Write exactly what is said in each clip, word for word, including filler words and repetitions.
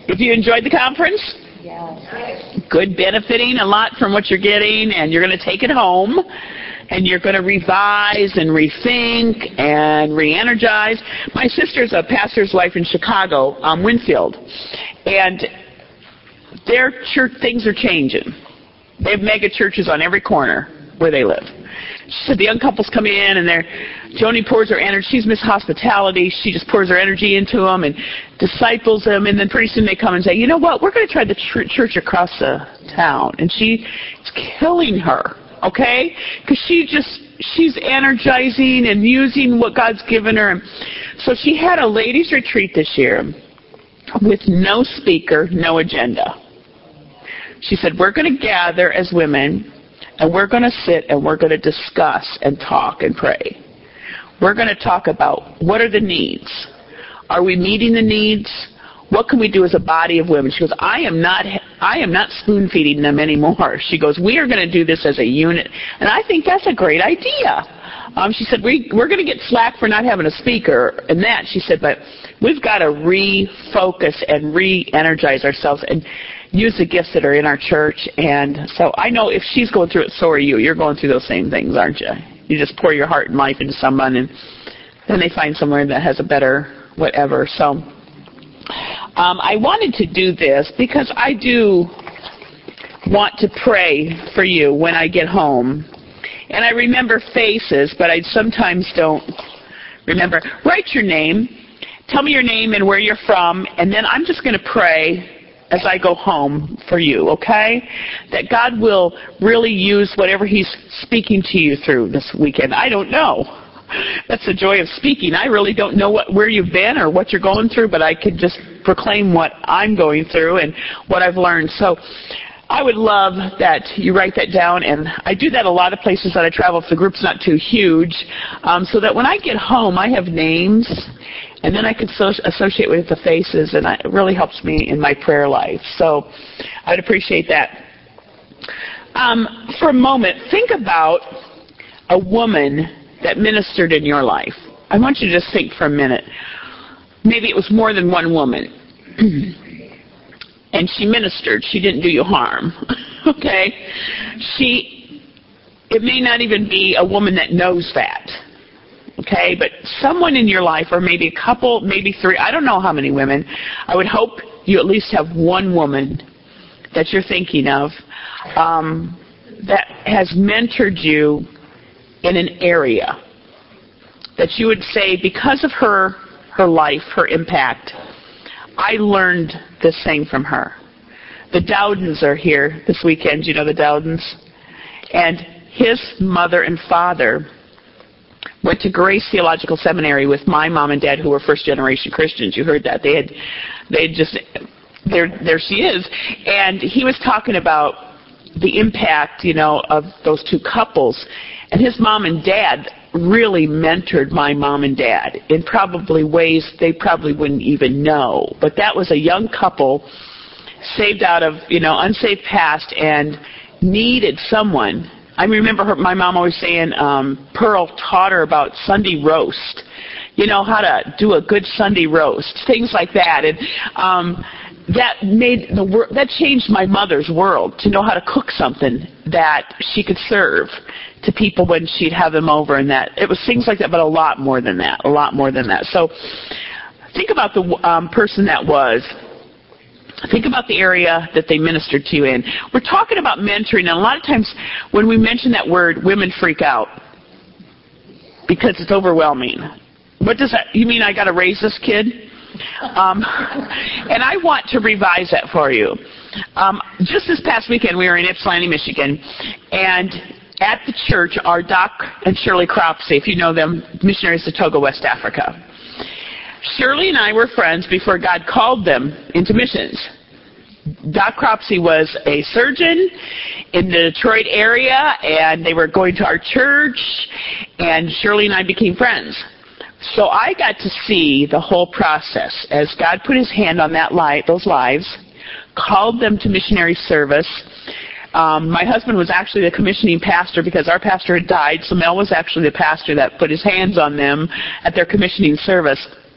If you enjoyed the conference, Yes. good, benefiting a lot from what you're getting, and you're going to take it home, and you're going to revise and rethink and re-energize. My sister's a pastor's wife in Chicago, um, Winfield, and their church things are changing. They have mega churches on every corner where they live. She said the young couples come in, and they're, Joni pours her energy. She's Miss Hospitality. She just pours her energy into them and disciples them, and then pretty soon they come and say, you know what, we're going to try the ch- church across the town. And she's killing her, okay? Because she just, she's energizing and using what God's given her. And so she had a ladies' retreat this year with no speaker, no agenda. She said, we're going to gather as women, and we're going to sit and we're going to discuss and talk and pray. We're going to talk about what are the needs. Are we meeting the needs? What can we do as a body of women? She goes, I am not I am not spoon-feeding them anymore. She goes, we are going to do this as a unit. And I think that's a great idea. Um, she said, we, we're going to get slack for not having a speaker and that. She said, but we've got to refocus and re-energize ourselves and use the gifts that are in our church. And so I know if she's going through it, so are you. You're going through those same things, aren't you? You just pour your heart and life into someone, and then they find somewhere that has a better whatever. So um, I wanted to do this because I do want to pray for you when I get home. And I remember faces, but I sometimes don't remember. Write your name. Tell me your name and where you're from, and then I'm just going to pray as I go home for you, okay? That God will really use whatever He's speaking to you through this weekend. I don't know. That's the joy of speaking. I really don't know what where you've been or what you're going through, but I can just proclaim what I'm going through and what I've learned. So I would love that you write that down, and I do that a lot of places that I travel if the group's not too huge, um, so that when I get home I have names, and then I can so- associate with the faces, and it really helps me in my prayer life. So I'd appreciate that. Um, for a moment, think about a woman that ministered in your life. I want you to just think for a minute. Maybe it was more than one woman. And she ministered. She didn't do you harm. Okay? She, it may not even be a woman that knows that. Okay? But someone in your life, or maybe a couple, maybe three, I don't know how many women. I would hope you at least have one woman that you're thinking of um, that has mentored you in an area that you would say, because of her, her life, her impact, I learned this thing from her. The Dowdens are here this weekend. You know the Dowdens? And his mother and father went to Grace Theological Seminary with my mom and dad, who were first-generation Christians. You heard that. They had, they had just, there, there she is. And he was talking about the impact, you know, of those two couples. And his mom and dad really mentored my mom and dad in probably ways they probably wouldn't even know. But that was a young couple saved out of, you know, unsaved past and needed someone. I remember her, my mom always saying, um, Pearl taught her about Sunday roast, you know, how to do a good Sunday roast, things like that. And um, that made the wor- that changed my mother's world, to know how to cook something that she could serve to people when she'd have them over, and that it was things like that, but a lot more than that, a lot more than that. So think about the um, person that was. Think about the area that they ministered to you in. We're talking about mentoring, and a lot of times when we mention that word, women freak out because it's overwhelming. What does that, you mean I got to raise this kid? Um, and I want to revise that for you. Um, just this past weekend, we were in Ypsilanti, Michigan, and at the church are Doc and Shirley Cropsey, if you know them, missionaries to Togo, West Africa. Shirley and I were friends before God called them into missions. Doc Cropsey was a surgeon in the Detroit area, and they were going to our church, and Shirley and I became friends. So I got to see the whole process as God put His hand on that li- those lives, called them to missionary service. Um, my husband was actually the commissioning pastor because our pastor had died, so Mel was actually the pastor that put his hands on them at their commissioning service.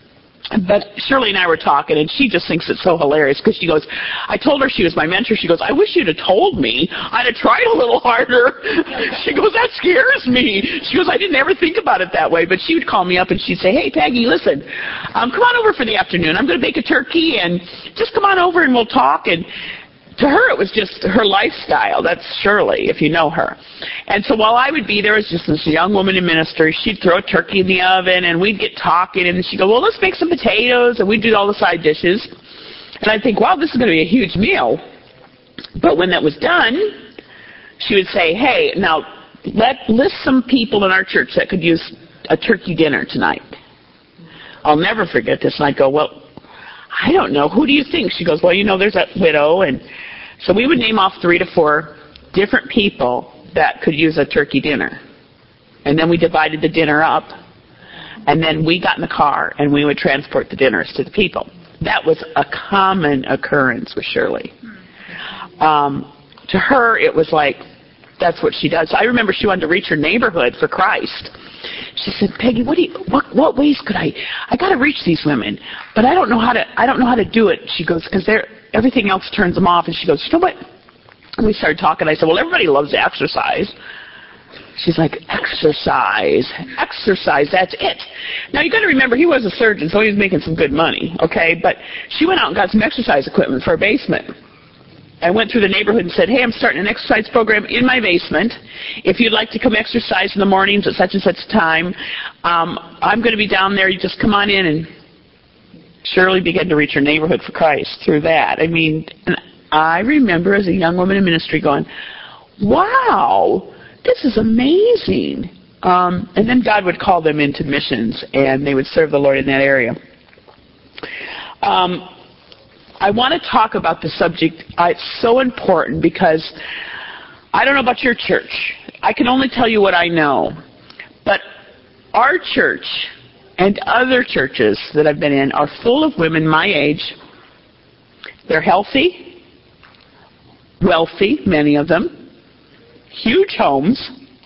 But Shirley and I were talking, and she just thinks it's so hilarious because she goes, I told her she was my mentor. She goes, I wish you'd have told me. I'd have tried a little harder. She goes, that scares me. She goes, I didn't ever think about it that way. But she would call me up, and she'd say, hey, Peggy, listen, um, come on over for the afternoon. I'm going to bake a turkey, and just come on over, and we'll talk. And to her, it was just her lifestyle. That's Shirley, if you know her. And so while I would be there as just this young woman in ministry, she'd throw a turkey in the oven, and we'd get talking, and she'd go, well, let's make some potatoes, and we'd do all the side dishes. And I'd think, wow, this is going to be a huge meal. But when that was done, she would say, hey, now let list some people in our church that could use a turkey dinner tonight. I'll never forget this. And I'd go, well, I don't know. Who do you think? She goes, well, you know, there's that widow. And so we would name off three to four different people that could use a turkey dinner. And then we divided the dinner up. And then we got in the car, and we would transport the dinners to the people. That was a common occurrence with Shirley. Um, to her, it was like, that's what she does. So I remember she wanted to reach her neighborhood for Christ. She said, Peggy, what do you, what, what ways could I, I got to reach these women, but I don't know how to, I don't know how to do it. She goes, because they're, everything else turns them off. And she goes, you know what? And we started talking. I said, well, everybody loves exercise. She's like, exercise, exercise, that's it. Now, you got to remember, he was a surgeon, so he was making some good money, okay? But she went out and got some exercise equipment for her basement. I went through the neighborhood and said, hey, I'm starting an exercise program in my basement. If you'd like to come exercise in the mornings at such and such time, um, I'm going to be down there. You just come on in. And Shirley began to reach her neighborhood for Christ through that. I mean, and I remember as a young woman in ministry going, wow, this is amazing. Um, and then God would call them into missions, and they would serve the Lord in that area. Um, I want to talk about the subject. Uh, it's so important because I don't know about your church. I can only tell you what I know. But our church and other churches that I've been in are full of women my age. They're healthy, wealthy, many of them, huge homes.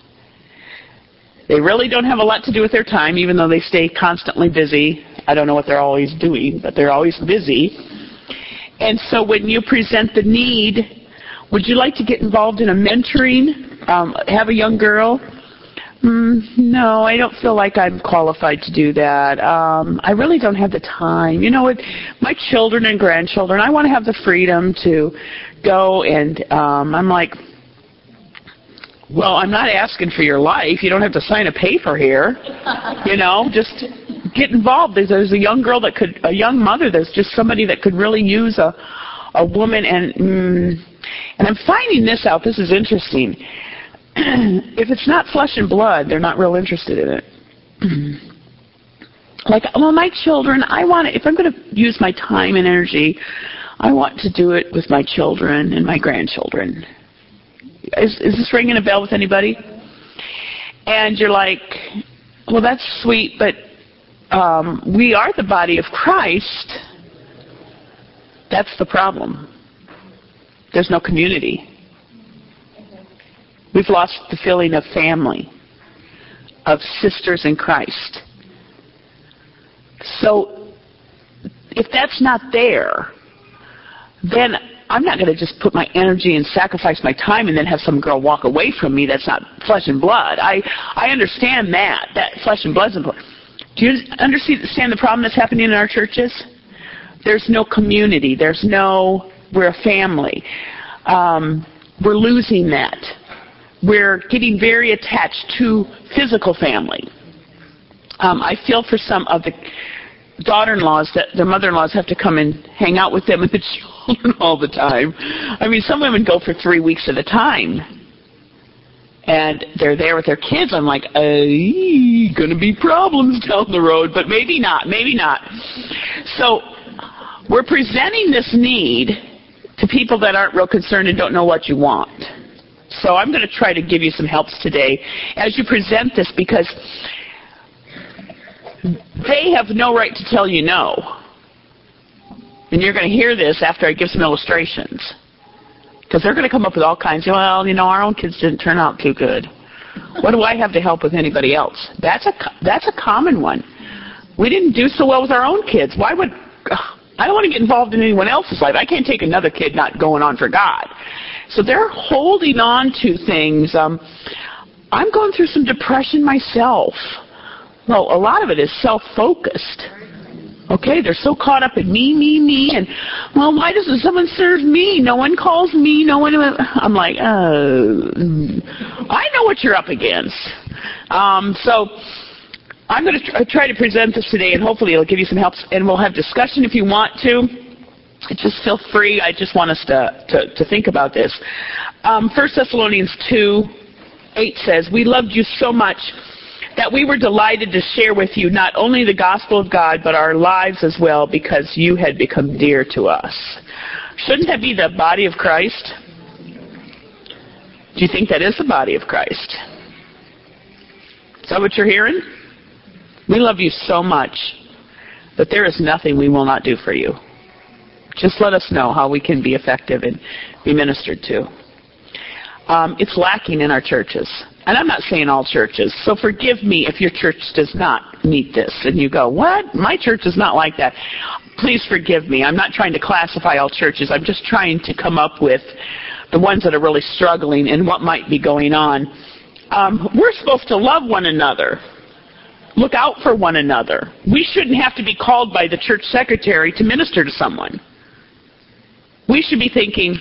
They really don't have a lot to do with their time, even though they stay constantly busy. I don't know what they're always doing, but they're always busy. And so when you present the need, would you like to get involved in a mentoring, um, have a young girl? Mm, no, I don't feel like I'm qualified to do that. Um, I really don't have the time. You know what? My children and grandchildren, I want to have the freedom to go and um, I'm like, well, I'm not asking for your life. You don't have to sign a paper here. You know, just get involved. There's, there's a young girl that could, a young mother, there's just somebody that could really use a, a woman. And, mm, and I'm finding this out. This is interesting. If it's not flesh and blood, they're not real interested in it. Like, well, my children, I want to, if I'm going to use my time and energy, I want to do it with my children and my grandchildren. Is, is this ringing a bell with anybody? And you're like, well, that's sweet, but um, we are the body of Christ. That's the problem. There's no community. We've lost the feeling of family, of sisters in Christ. So if that's not there, then I'm not going to just put my energy and sacrifice my time and then have some girl walk away from me that's not flesh and blood. I, I understand that, that flesh and blood is important. Do you understand the problem that's happening in our churches? There's no community. There's no, we're a family. Um, we're losing that. We're getting very attached to physical family. Um, I feel for some of the daughter-in-laws that their mother-in-laws have to come and hang out with them and the children all the time. I mean, some women go for three weeks at a time. And they're there with their kids. I'm like, uh, going to be problems down the road, but maybe not, maybe not. So we're presenting this need to people that aren't real concerned and don't know what you want. So I'm going to try to give you some helps today as you present this, because they have no right to tell you no. And you're going to hear this after I give some illustrations. Because they're going to come up with all kinds of, well, you know, our own kids didn't turn out too good. What do I have to help with anybody else? That's a, that's a common one. We didn't do so well with our own kids. Why would... I don't want to get involved in anyone else's life. I can't take another kid not going on for God. So they're holding on to things. Um, I'm going through some depression myself. Well, a lot of it is self-focused. Okay, they're so caught up in me, me, me, and, well, why doesn't someone serve me? No one calls me, no one... I'm like, oh, I know what you're up against. Um, so I'm going to tr- try to present this today, and hopefully it'll give you some help, and we'll have discussion if you want to. Just feel free. I just want us to, to, to think about this. Um, First Thessalonians two eight says, we loved you so much that we were delighted to share with you not only the gospel of God, but our lives as well, because you had become dear to us. Shouldn't that be the body of Christ? Do you think that is the body of Christ? Is that what you're hearing? We love you so much that there is nothing we will not do for you. Just let us know how we can be effective and be ministered to. Um, it's lacking in our churches. And I'm not saying all churches, so forgive me if your church does not meet this. And you go, what? My church is not like that. Please forgive me. I'm not trying to classify all churches. I'm just trying to come up with the ones that are really struggling and what might be going on. Um, we're supposed to love one another. Look out for one another. We shouldn't have to be called by the church secretary to minister to someone. We should be thinking,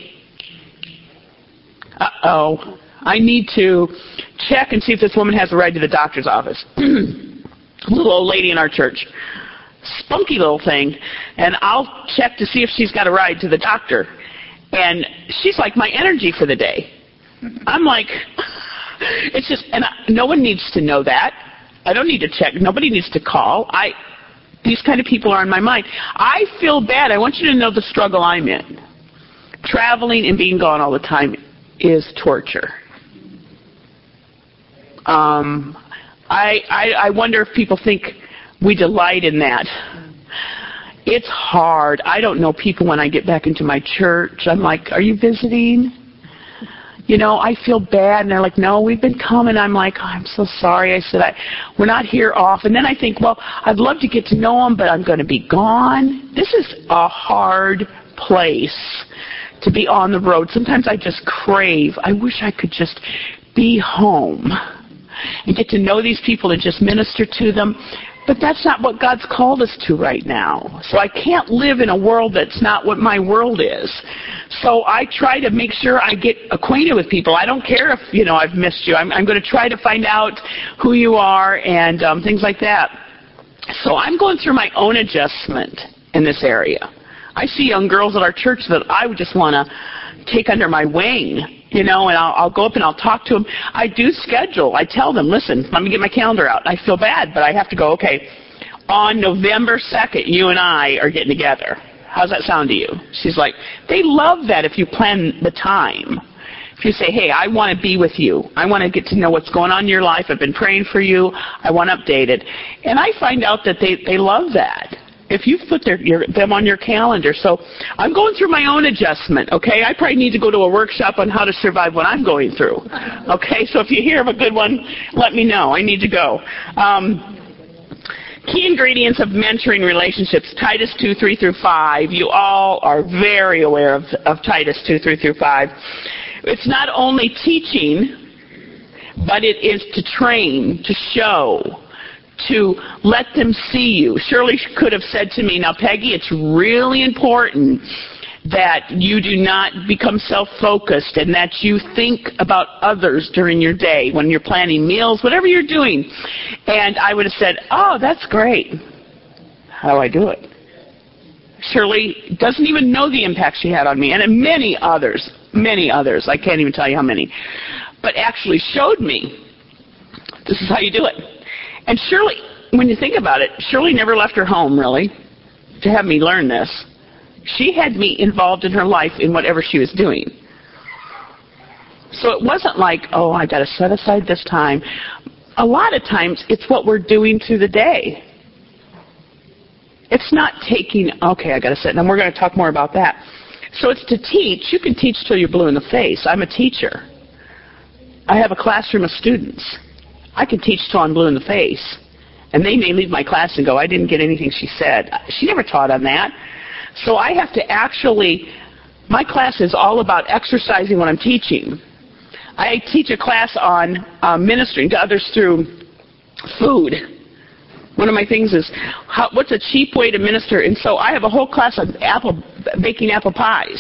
uh-oh, I need to check and see if this woman has a ride to the doctor's office. Little old lady in our church. Spunky little thing. And I'll check to see if she's got a ride to the doctor. And she's like my energy for the day. I'm like, it's just, and I, no one needs to know that. I don't need to check. Nobody needs to call. I, these kind of people are on my mind. I feel bad. I want you to know the struggle I'm in. Traveling and being gone all the time is torture. Um, I, I, I wonder if people think we delight in that. It's hard. I don't know people when I get back into my church. I'm like, are you visiting? You know, I feel bad. And they're like, no, we've been coming. I'm like, oh, I'm so sorry. I said, I, we're not here often. Then I think, well, I'd love to get to know them, but I'm going to be gone. This is a hard place to be on the road. Sometimes I just crave. I wish I could just be home and get to know these people and just minister to them. But that's not what God's called us to right now. So I can't live in a world that's not what my world is. So I try to make sure I get acquainted with people. I don't care if, you know, I've missed you. I'm, I'm going to try to find out who you are and um, things like that. So I'm going through my own adjustment in this area. I see young girls at our church that I would just want to take under my wing, you know, and I'll, I'll go up and I'll talk to them. I do schedule. I tell them, listen, let me get my calendar out. I feel bad, but I have to go, okay, on November second, you and I are getting together. How's that sound to you? She's like, they love that if you plan the time. If you say, hey, I want to be with you. I want to get to know what's going on in your life. I've been praying for you. I want updated. And I find out that they, they love that. If you put their, your, them on your calendar. So I'm going through my own adjustment, okay? I probably need to go to a workshop on how to survive what I'm going through, okay? So if you hear of a good one, let me know. I need to go. Um, key ingredients of mentoring relationships, Titus two, three through five. You all are very aware of, of Titus two, three through five. It's not only teaching, but it is to train, to show, to let them see you. Shirley could have said to me, now, Peggy, it's really important that you do not become self-focused and that you think about others during your day when you're planning meals, whatever you're doing. And I would have said, oh, that's great. How do I do it? Shirley doesn't even know the impact she had on me, and many others, many others. I can't even tell you how many. But actually showed me, this is how you do it. And Shirley, when you think about it, Shirley never left her home, really, to have me learn this. She had me involved in her life in whatever she was doing. So it wasn't like, oh, I got to set aside this time. A lot of times, it's what we're doing through the day. It's not taking, okay, I got to sit, and we're going to talk more about that. So it's to teach. You can teach till you're blue in the face. I'm a teacher. I have a classroom of students. I can teach till I'm blue in the face And they may leave my class and go, I didn't get anything she said. She never taught on that. So I have to actually, my class is all about exercising what I'm teaching. I teach a class on uh, ministering to others through food. One of my things is, how, what's a cheap way to minister? And so I have a whole class on apple, baking apple pies.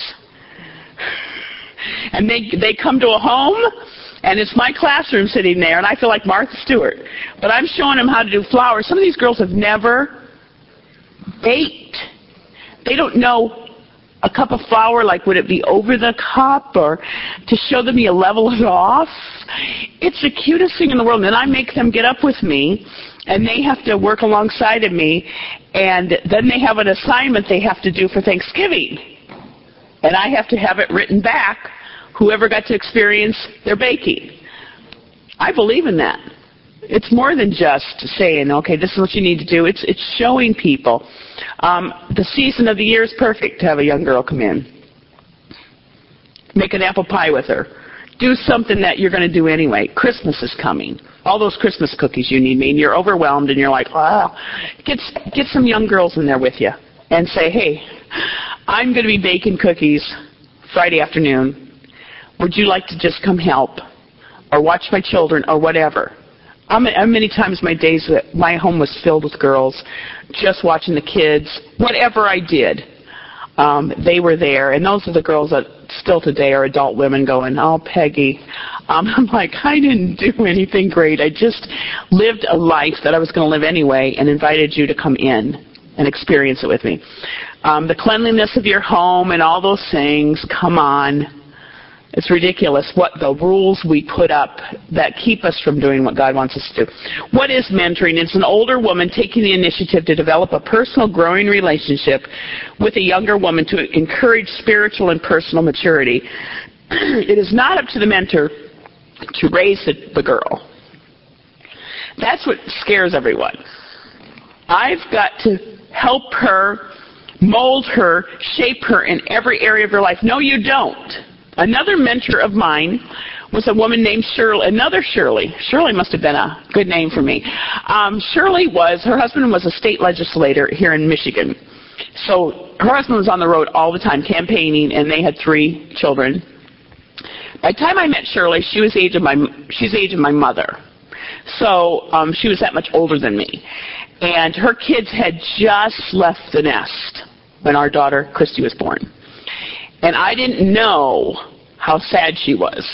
And they they come to a home, and it's my classroom sitting there, and I feel like Martha Stewart. But I'm showing them how to do flour. Some of these girls have never baked. They don't know a cup of flour, like would it be over the cup, or to show them you level it off. It's the cutest thing in the world. And then I make them get up with me, and they have to work alongside of me, and then they have an assignment they have to do for Thanksgiving. And I have to have it written back, whoever got to experience their baking. I believe in that. It's more than just saying, okay, this is what you need to do. It's it's showing people. Um, the season of the year is perfect to have a young girl come in. Make an apple pie with her. Do something that you're going to do anyway. Christmas is coming. All those Christmas cookies you need, mean you're overwhelmed and you're like, wow. Get, get some young girls in there with you and say, hey, I'm going to be baking cookies Friday afternoon. Would you like to just come help or watch my children or whatever? How many times my days that my home was filled with girls, just watching the kids, whatever I did, um, they were there. And those are the girls that still today are adult women going, oh, Peggy. Um, I'm like, I didn't do anything great. I just lived a life that I was going to live anyway and invited you to come in and experience it with me. Um, the cleanliness of your home and all those things, come on. It's ridiculous what the rules we put up that keep us from doing what God wants us to do. What is mentoring? It's an older woman taking the initiative to develop a personal growing relationship with a younger woman to encourage spiritual and personal maturity. It is not up to the mentor to raise the, the girl. That's what scares everyone. I've got to help her, mold her, shape her in every area of her life. No, you don't. Another mentor of mine was a woman named Shirley, another Shirley. Shirley must have been a good name for me. Um, Shirley was, her husband was a state legislator here in Michigan. So her husband was on the road all the time campaigning, and they had three children. By the time I met Shirley, she was the age of my, she's the age of my mother. So um, she was that much older than me. And her kids had just left the nest when our daughter, Christy, was born. And I didn't know how sad she was.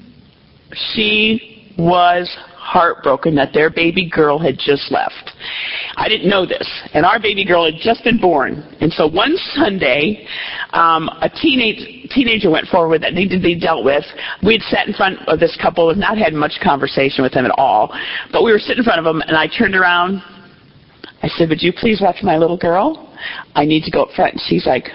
She was heartbroken that their baby girl had just left. I didn't know this. And our baby girl had just been born. And so one Sunday, um, a teenage, teenager went forward that needed to be dealt with. We'd sat in front of this couple and not had much conversation with them at all. But we were sitting in front of them, and I turned around. I said, would you please watch my little girl? I need to go up front. And she's like,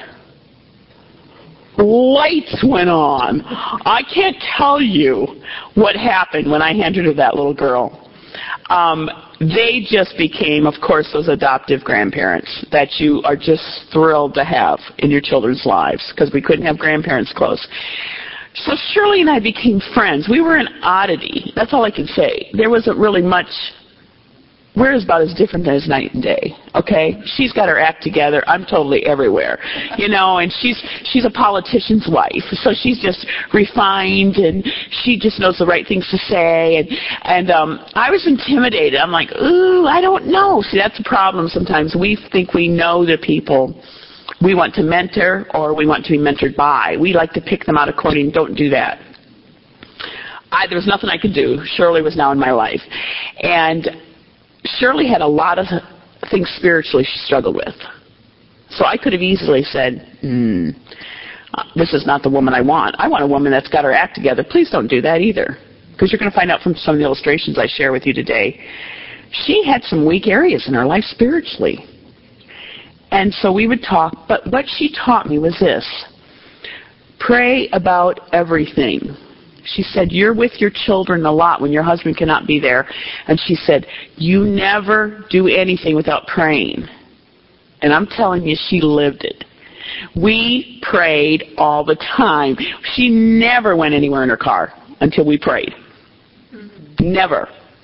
lights went on. I can't tell you what happened when I handed her that little girl. Um, they just became, of course, those adoptive grandparents that you are just thrilled to have in your children's lives, because we couldn't have grandparents close. So Shirley and I became friends. We were an oddity. That's all I can say. There wasn't really much. We're about as different as night and day, okay? She's got her act together. I'm totally everywhere, you know, and she's she's a politician's wife, so she's just refined, and she just knows the right things to say. And, and um, I was intimidated. I'm like, ooh, I don't know. See, that's a problem sometimes. We think we know the people we want to mentor or we want to be mentored by. We like to pick them out according. Don't do that. I, there was nothing I could do. Shirley was now in my life. And Shirley had a lot of things spiritually she struggled with. So I could have easily said, hmm, this is not the woman I want. I want a woman that's got her act together. Please don't do that either, because you're going to find out from some of the illustrations I share with you today. She had some weak areas in her life spiritually. And so we would talk, but what she taught me was this: pray about everything. She said, you're with your children a lot when your husband cannot be there. And she said, you never do anything without praying. And I'm telling you, she lived it. We prayed all the time. She never went anywhere in her car until we prayed. Mm-hmm. Never.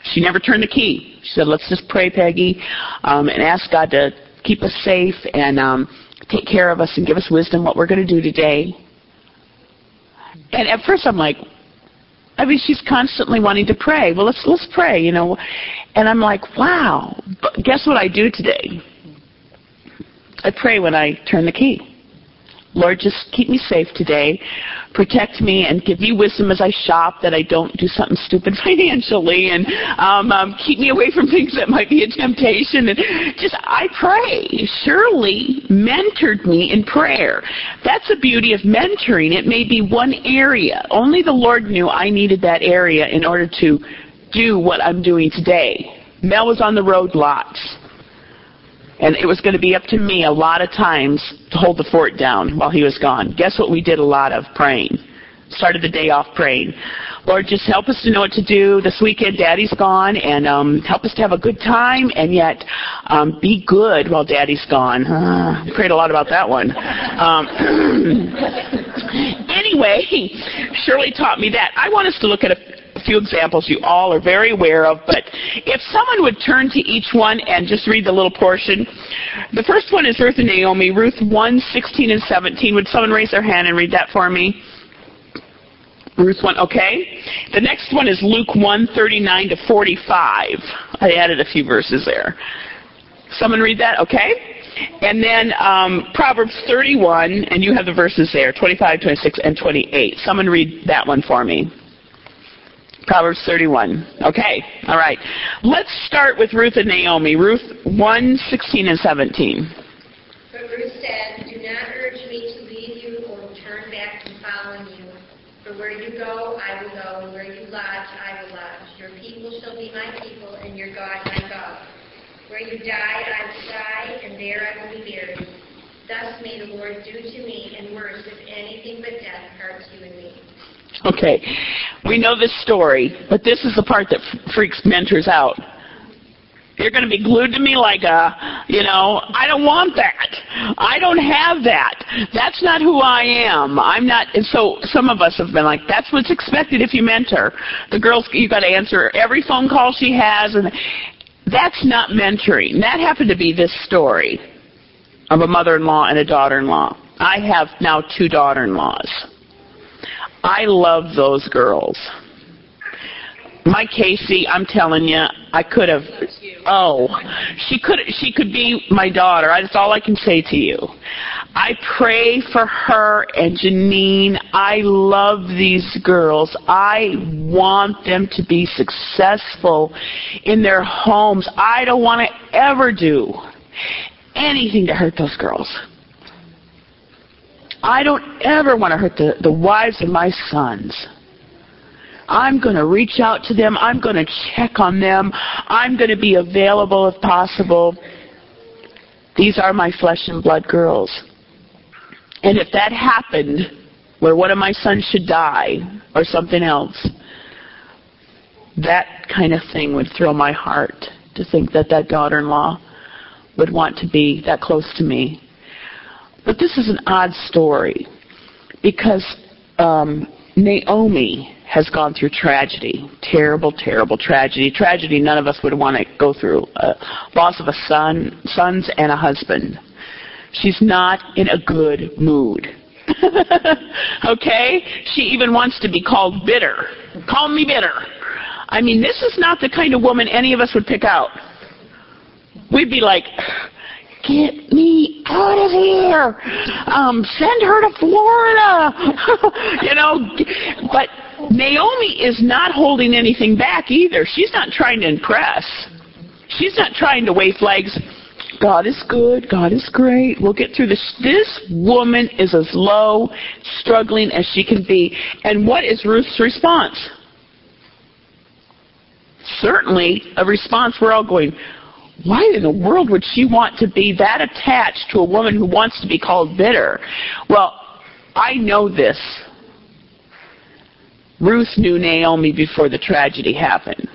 She never turned the key. She said, let's just pray, Peggy, um, and ask God to keep us safe and um, take care of us and give us wisdom what we're going to do today. And at first I'm like, I mean, she's constantly wanting to pray. Well, let's let's pray, you know. And I'm like, wow. But guess what I do today? I pray when I turn the key. Lord, just keep me safe today. Protect me and give me wisdom as I shop, that I don't do something stupid financially, and um, um, keep me away from things that might be a temptation. And just, I pray. Shirley mentored me in prayer. That's the beauty of mentoring. It may be one area. Only the Lord knew I needed that area in order to do what I'm doing today. Mel was on the road lots. And it was going to be up to me a lot of times to hold the fort down while he was gone. Guess what we did a lot of? Praying. Started the day off praying. Lord, just help us to know what to do this weekend. Daddy's gone, and um, help us to have a good time, and yet um, be good while Daddy's gone. Uh, prayed a lot about that one. Um, anyway, Shirley taught me that. I want us to look at a few examples you all are very aware of, but if someone would turn to each one and just read the little portion. The first one is Ruth and Naomi, Ruth one, sixteen and seventeen. Would someone raise their hand and read that for me? Ruth one, okay. The next one is Luke one, thirty-nine to forty-five. I added a few verses there. Someone read that, okay. And then um, Proverbs thirty-one, and you have the verses there, twenty-five, twenty-six, and twenty-eight. Someone read that one for me. Proverbs thirty-one. Okay, all right. Let's start with Ruth and Naomi. Ruth one, sixteen and seventeen. But Ruth said, do not urge me to leave you or turn back from following you. For where you go, I will go, and where you lodge, I will lodge. Your people shall be my people, and your God my God. Where you die, I will die, and there I will be buried. Thus may the Lord do to me, and worse, if anything but death parts you and me. Okay, we know this story, but this is the part that f- freaks mentors out. You're going to be glued to me like a, you know, I don't want that. I don't have that. That's not who I am. I'm not, and so some of us have been like, that's what's expected if you mentor. The girl's, you got to answer every phone call she has, and that's not mentoring. That happened to be this story of a mother-in-law and a daughter-in-law. I have now two daughter-in-laws. I love those girls. My Casey, I'm telling you, I could have, oh, she could she could be my daughter. That's all I can say to you. I pray for her and Janine. I love these girls. I want them to be successful in their homes. I don't want to ever do anything to hurt those girls. I don't ever want to hurt the, the wives of my sons. I'm going to reach out to them. I'm going to check on them. I'm going to be available if possible. These are my flesh and blood girls. And if that happened, where one of my sons should die or something else, that kind of thing would thrill my heart to think that that daughter-in-law would want to be that close to me. But this is an odd story because um, Naomi has gone through tragedy, terrible, terrible tragedy, tragedy none of us would want to go through, uh, loss of a son, sons and a husband. She's not in a good mood. Okay? She even wants to be called bitter. Call me bitter. I mean, this is not the kind of woman any of us would pick out. We'd be like, get me out of here. Um, send her to Florida. You know, but Naomi is not holding anything back either. She's not trying to impress. She's not trying to wave flags. God is good. God is great. We'll get through this. This woman is as low, struggling as she can be. And what is Ruth's response? Certainly a response we're all going, why in the world would she want to be that attached to a woman who wants to be called bitter? Well, I know this. Ruth knew Naomi before the tragedy happened.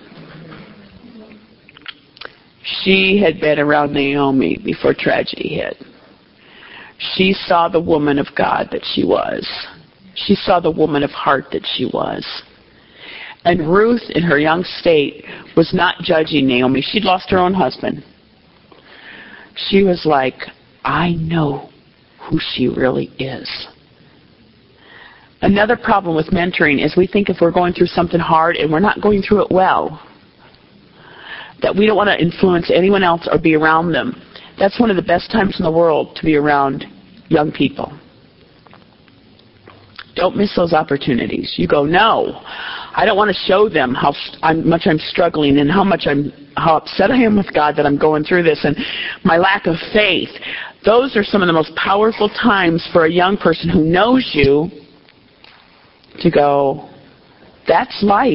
She had been around Naomi before tragedy hit. She saw the woman of God that she was. She saw the woman of heart that she was. And Ruth, in her young state, was not judging Naomi. She'd lost her own husband. She was like, I know who she really is. Another problem with mentoring is we think if we're going through something hard and we're not going through it well, that we don't want to influence anyone else or be around them. That's one of the best times in the world to be around young people. Don't miss those opportunities. You go, no, I don't want to show them how I'm, much I'm struggling and how much I'm, how upset I am with God that I'm going through this and my lack of faith. Those are some of the most powerful times for a young person who knows you to go, that's life.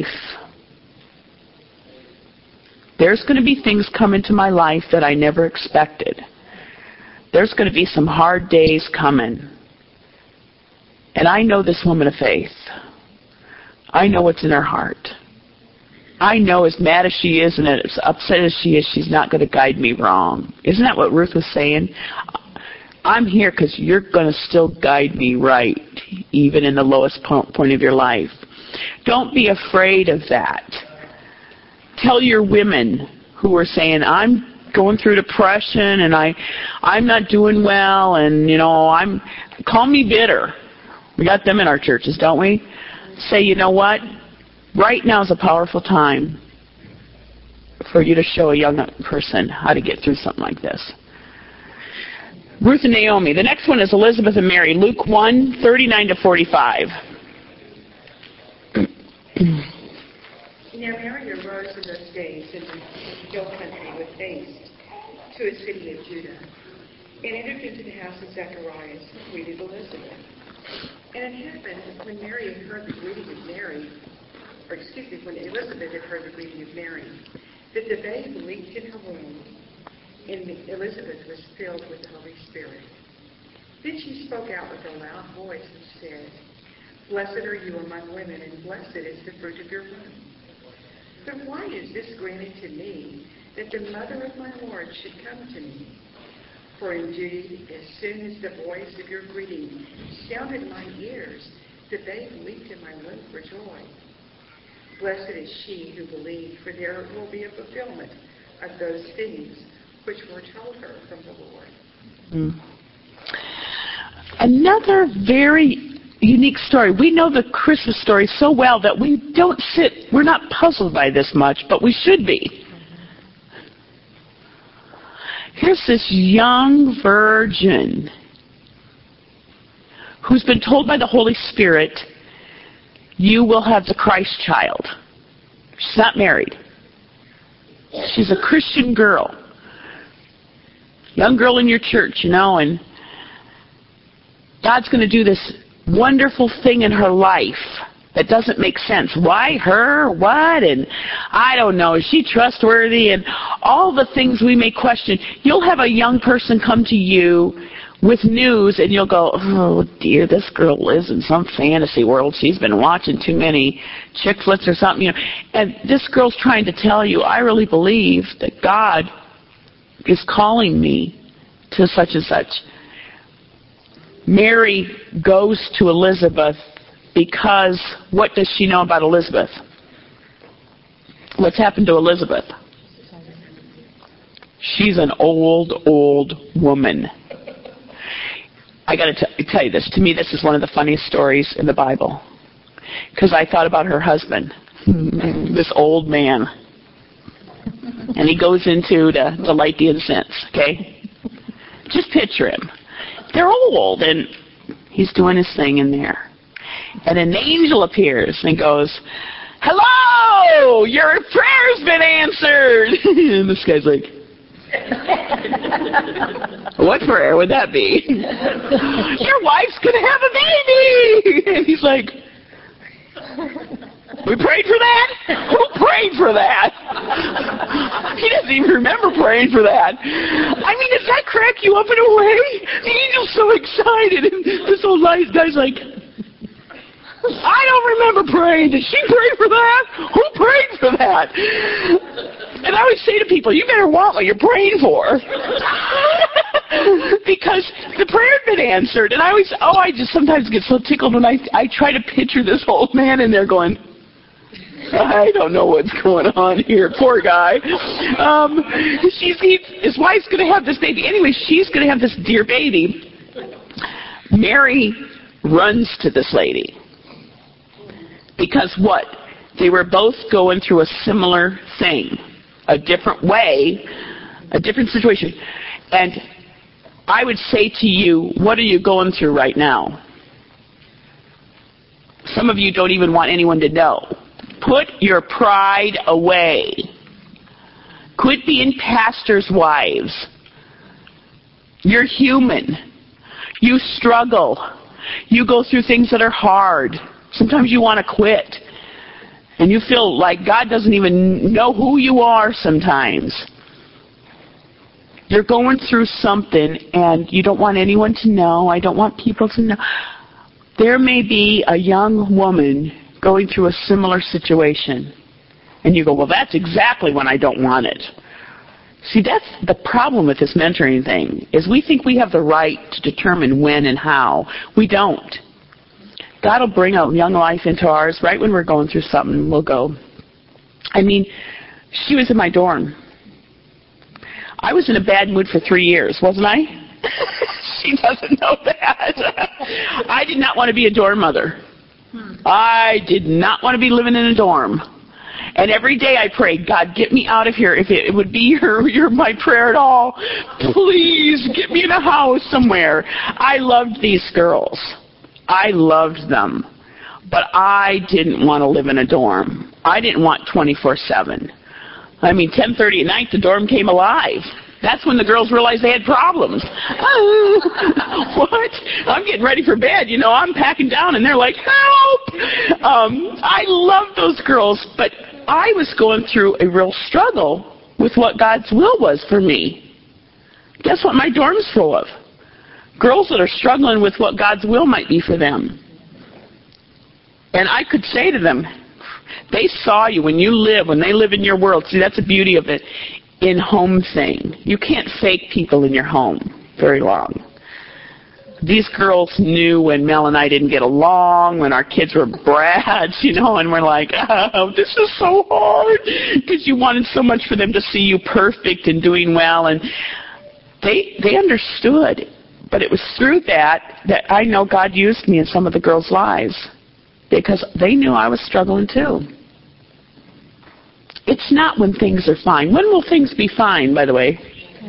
There's going to be things come into my life that I never expected. There's going to be some hard days coming. And I know this woman of faith. I know what's in her heart. I know as mad as she is and as upset as she is, she's not going to guide me wrong. Isn't that what Ruth was saying? I'm here because you're going to still guide me right, even in the lowest point of your life. Don't be afraid of that. Tell your women who are saying, I'm going through depression and I, I'm not doing well and, you know, I'm, call me bitter. We got them in our churches, don't we? Say, you know what? Right now is a powerful time for you to show a young person how to get through something like this. Ruth and Naomi. The next one is Elizabeth and Mary. Luke one, thirty-nine to forty-five. Now Mary arose in those days in the hill country with haste to a city of Judah, and entered into the house of Zacharias and greeted Elizabeth. And it happened when Mary had heard the greeting of Mary, or excuse me, when Elizabeth had heard the greeting of Mary, that the babe leaped in her womb, and Elizabeth was filled with the Holy Spirit. Then she spoke out with a loud voice and said, Blessed are you among women, and blessed is the fruit of your womb. But why is this granted to me, that the mother of my Lord should come to me? For indeed, as soon as the voice of your greeting sounded in my ears, the babe leaped in my womb for joy. Blessed is she who believed, for there will be a fulfillment of those things which were told her from the Lord. Mm. Another very unique story. We know the Christmas story so well that we don't sit, we're not puzzled by this much, but we should be. Here's this young virgin who's been told by the Holy Spirit, you will have the Christ child. She's not married. She's a Christian girl. Young girl in your church, you know, and God's going to do this wonderful thing in her life that doesn't make sense. Why her? What? And I don't know. Is she trustworthy? And all the things we may question. You'll have a young person come to you with news, and you'll go, oh, dear, this girl lives in some fantasy world. She's been watching too many chick flicks or something. You know. And this girl's trying to tell you, I really believe that God is calling me to such and such. Mary goes to Elizabeth because what does she know about Elizabeth? What's happened to Elizabeth? She's an old, old woman. I got to t- tell you this. To me, this is one of the funniest stories in the Bible. Because I thought about her husband, this old man. And he goes into to, to light the incense, okay? Just picture him. They're old, and he's doing his thing in there. And an angel appears and goes, hello, your prayer's been answered. And this guy's like, what prayer would that be? Your wife's going to have a baby. And he's like, we prayed for that? Who prayed for that? He doesn't even remember praying for that. I mean, does that crack you up in a way? The angel's so excited, and this old guy's like, I don't remember praying. Did she pray for that? Who prayed for that? And I always say to people, you better want what you're praying for. Because the prayer had been answered. And I always, oh, I just sometimes get so tickled when I, I try to picture this old man in there going, I don't know what's going on here. Poor guy. Um, she's he, his wife's going to have this baby. Anyway, she's going to have this dear baby. Mary runs to this lady. Because what? They were both going through a similar thing. A different way. A different situation. And I would say to you, what are you going through right now? Some of you don't even want anyone to know. Put your pride away. Quit being pastors' wives. You're human. You struggle. You go through things that are hard. Sometimes you want to quit. And you feel like God doesn't even know who you are sometimes. You're going through something and you don't want anyone to know. I don't want people to know. There may be a young woman going through a similar situation. And you go, well, that's exactly when I don't want it. See, that's the problem with this mentoring thing, is we think we have the right to determine when and how. We don't. God will bring a young life into ours right when we're going through something. We'll go. I mean, she was in my dorm. I was in a bad mood for three years, wasn't I? She doesn't know that. I did not want to be a dorm mother. I did not want to be living in a dorm. And every day I prayed, God, get me out of here. If it, it would be your, your my prayer at all, please get me in a house somewhere. I loved these girls. I loved them. But I didn't want to live in a dorm. I didn't want twenty-four seven. I mean, ten thirty at night, the dorm came alive. That's when the girls realized they had problems. Oh, what? I'm getting ready for bed. You know, I'm packing down, and they're like, help! Um, I love those girls, but I was going through a real struggle with what God's will was for me. Guess what my dorm's full of? Girls that are struggling with what God's will might be for them. And I could say to them, they saw you when you live, when they live in your world. See, that's the beauty of it. In-home thing. You can't fake people in your home very long. These girls knew when Mel and I didn't get along, when our kids were brats, you know, and we're like, oh, this is so hard, because you wanted so much for them to see you perfect and doing well, and they they understood. But it was through that that I know God used me in some of the girls' lives, because they knew I was struggling too. It's not when things are fine. When will things be fine, by the way?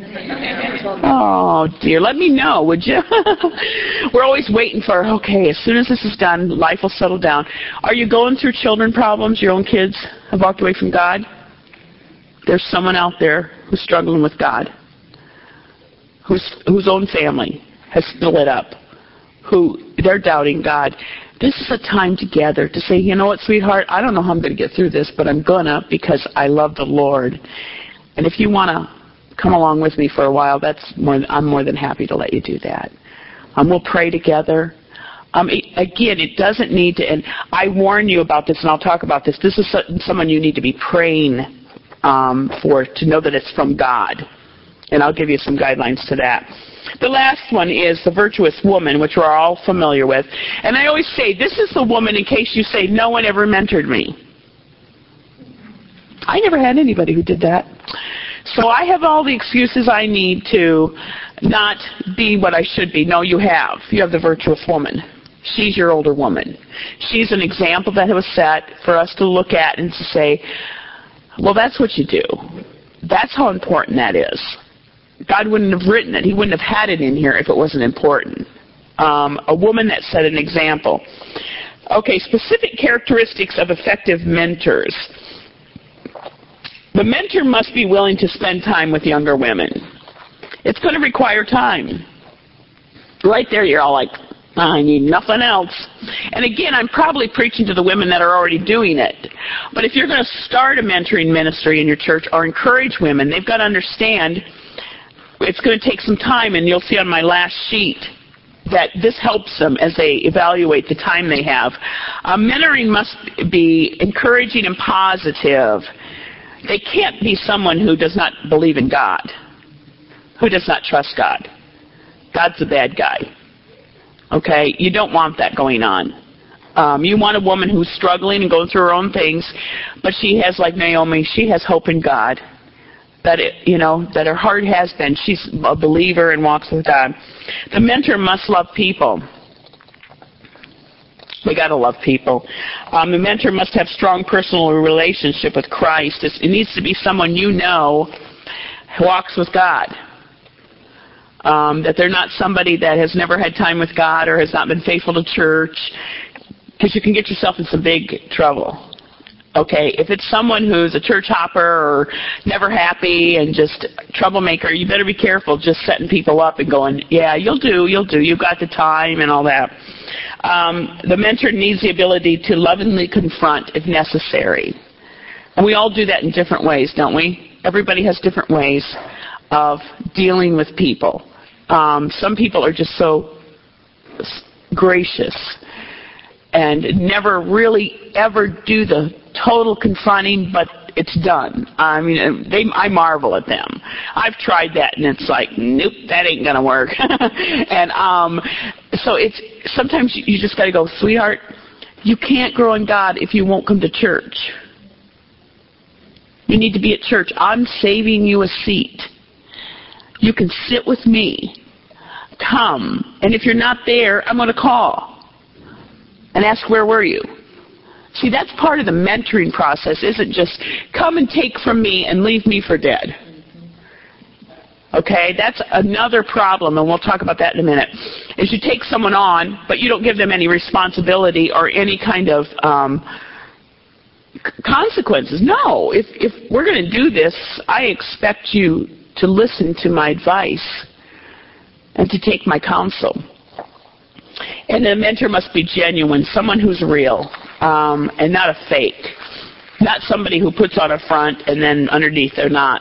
Oh, dear. Let me know, would you? We're always waiting for, okay, as soon as this is done, life will settle down. Are you going through children problems? Your own kids have walked away from God? There's someone out there who's struggling with God, whose whose own family has split up, who they're doubting God. This is a time together to say, you know what, sweetheart, I don't know how I'm going to get through this, but I'm going to, because I love the Lord. And if you want to come along with me for a while, that's more, I'm more than happy to let you do that. Um, we'll pray together. Um, it, again, it doesn't need to, and I warn you about this, and I'll talk about this. This is so, someone you need to be praying um, for, to know that it's from God. And I'll give you some guidelines to that. The last one is the virtuous woman, which we're all familiar with. And I always say, this is the woman, in case you say, no one ever mentored me. I never had anybody who did that. So I have all the excuses I need to not be what I should be. No, you have. You have the virtuous woman. She's your older woman. She's an example that was set for us to look at and to say, well, that's what you do. That's how important that is. God wouldn't have written it. He wouldn't have had it in here if it wasn't important. Um, a woman that set an example. Okay, specific characteristics of effective mentors. The mentor must be willing to spend time with younger women. It's going to require time. Right there, you're all like, I need nothing else. And again, I'm probably preaching to the women that are already doing it. But if you're going to start a mentoring ministry in your church or encourage women, they've got to understand it's going to take some time, and you'll see on my last sheet that this helps them as they evaluate the time they have. Uh, mentoring must be encouraging and positive. They can't be someone who does not believe in God, who does not trust God. God's a bad guy. Okay? You don't want that going on. Um, you want a woman who's struggling and going through her own things, but she has, like Naomi, she has hope in God. That it, you know, that her heart has been. She's a believer and walks with God. The mentor must love people. We got to love people. Um, the mentor must have strong personal relationship with Christ. It's, it needs to be someone you know who walks with God. Um, that they're not somebody that has never had time with God or has not been faithful to church, because you can get yourself in some big trouble. Okay, if it's someone who's a church hopper or never happy and just troublemaker, you better be careful just setting people up and going, yeah, you'll do, you'll do, you've got the time and all that. Um, the mentor needs the ability to lovingly confront if necessary. And we all do that in different ways, don't we? Everybody has different ways of dealing with people. Um, some people are just so gracious and never really ever do the total confronting, but it's done. I mean, they, I marvel at them. I've tried that, and it's like, nope, that ain't gonna work. and um, so it's sometimes you, you just got to go, sweetheart, you can't grow in God if you won't come to church. You need to be at church. I'm saving you a seat. You can sit with me. Come, and if you're not there, I'm going to call and ask, where were you? See, that's part of the mentoring process, isn't just come and take from me and leave me for dead. Okay, that's another problem, and we'll talk about that in a minute, is you take someone on, but you don't give them any responsibility or any kind of um, consequences. No, if, if we're going to do this, I expect you to listen to my advice and to take my counsel. And the mentor must be genuine, someone who's real, um, and not a fake. Not somebody who puts on a front and then underneath they're not.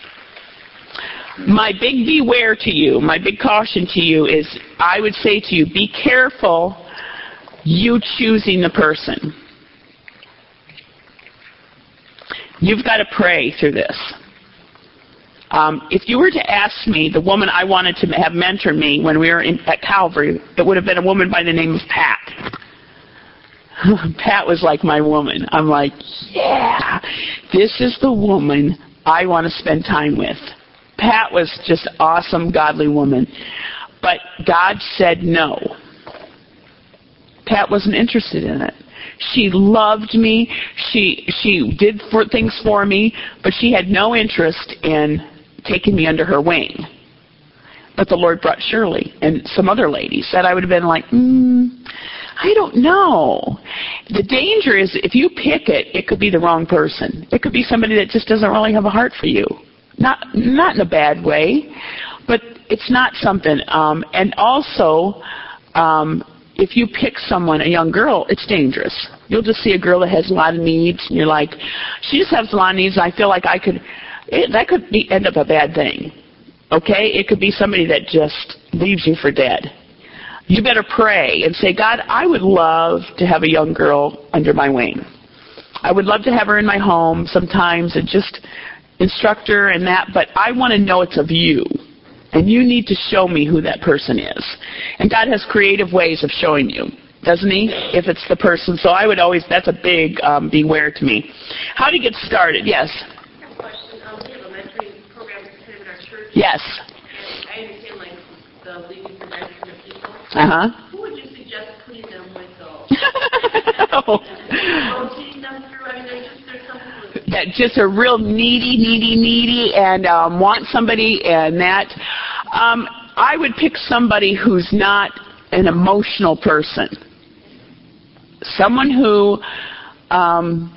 My big beware to you, my big caution to you is, I would say to you, be careful you choosing the person. You've got to pray through this. Um, if you were to ask me, the woman I wanted to have mentor me when we were in, at Calvary, it would have been a woman by the name of Pat. Pat was like my woman. I'm like, yeah, this is the woman I want to spend time with. Pat was just an awesome, godly woman. But God said no. Pat wasn't interested in it. She loved me. She she did for, things for me, but she had no interest in taking me under her wing. But the Lord brought Shirley and some other ladies that I would have been like, mm, I don't know. The danger is if you pick it, it could be the wrong person. It could be somebody that just doesn't really have a heart for you. Not not in a bad way, but it's not something. Um, and also, um, if you pick someone, a young girl, it's dangerous. You'll just see a girl that has a lot of needs, and you're like, she just has a lot of needs, and I feel like I could, it, that could be, end up a bad thing. Okay? It could be somebody that just leaves you for dead. You better pray and say, God, I would love to have a young girl under my wing. I would love to have her in my home sometimes and just instruct her and that, but I want to know it's of you. And you need to show me who that person is. And God has creative ways of showing you, doesn't he? If it's the person. So I would always, that's a big um, beware to me. How to get started? Yes? I have a question. Um, we have a mentoring program kind of in our church. Yes. And I understand, like, the leading for mentoring of people. Uh-huh. Who would you suggest putting them with, though? oh. Rotating them through? I mean, there's just, there's something with that just are real needy, needy, needy, and um, want somebody and that. Um, I would pick somebody who's not an emotional person. Someone who, um,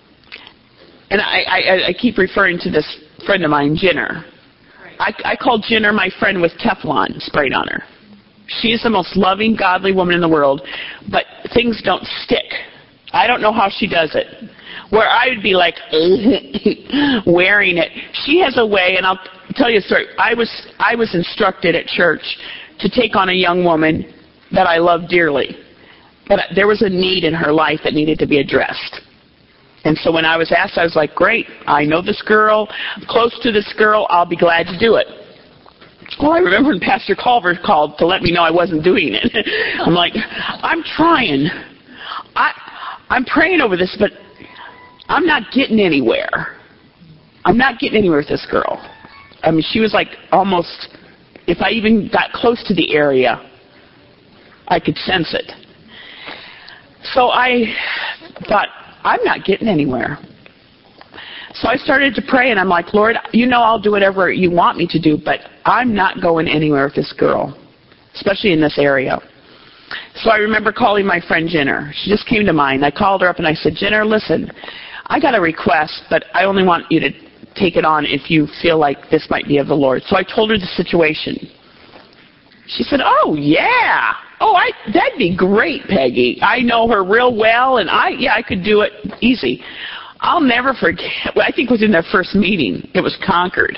and I, I, I keep referring to this friend of mine, Jenner. I, I call Jenner my friend with Teflon sprayed on her. She's the most loving, godly woman in the world, but things don't stick. I don't know how she does it. Where I would be like wearing it. She has a way, and I'll tell you a story. I was I was instructed at church to take on a young woman that I love dearly, but there was a need in her life that needed to be addressed. And so when I was asked, I was like, great, I know this girl, I'm close to this girl, I'll be glad to do it. Well, I remember when Pastor Culver called to let me know I wasn't doing it. I'm like, I'm trying. I'm praying over this, but I'm not getting anywhere. I'm not getting anywhere with this girl. I mean, she was like almost, if I even got close to the area, I could sense it. So I thought, I'm not getting anywhere. So I started to pray, and I'm like, Lord, you know I'll do whatever you want me to do, but I'm not going anywhere with this girl, especially in this area. So I remember calling my friend Jenner. She just came to mind. I called her up, and I said, Jenner, listen, I got a request, but I only want you to take it on if you feel like this might be of the Lord. So I told her the situation. She said, oh, yeah. Oh, I that'd be great, Peggy. I know her real well, and I yeah, I could do it easy. I'll never forget. I think it was in their first meeting. It was Concord.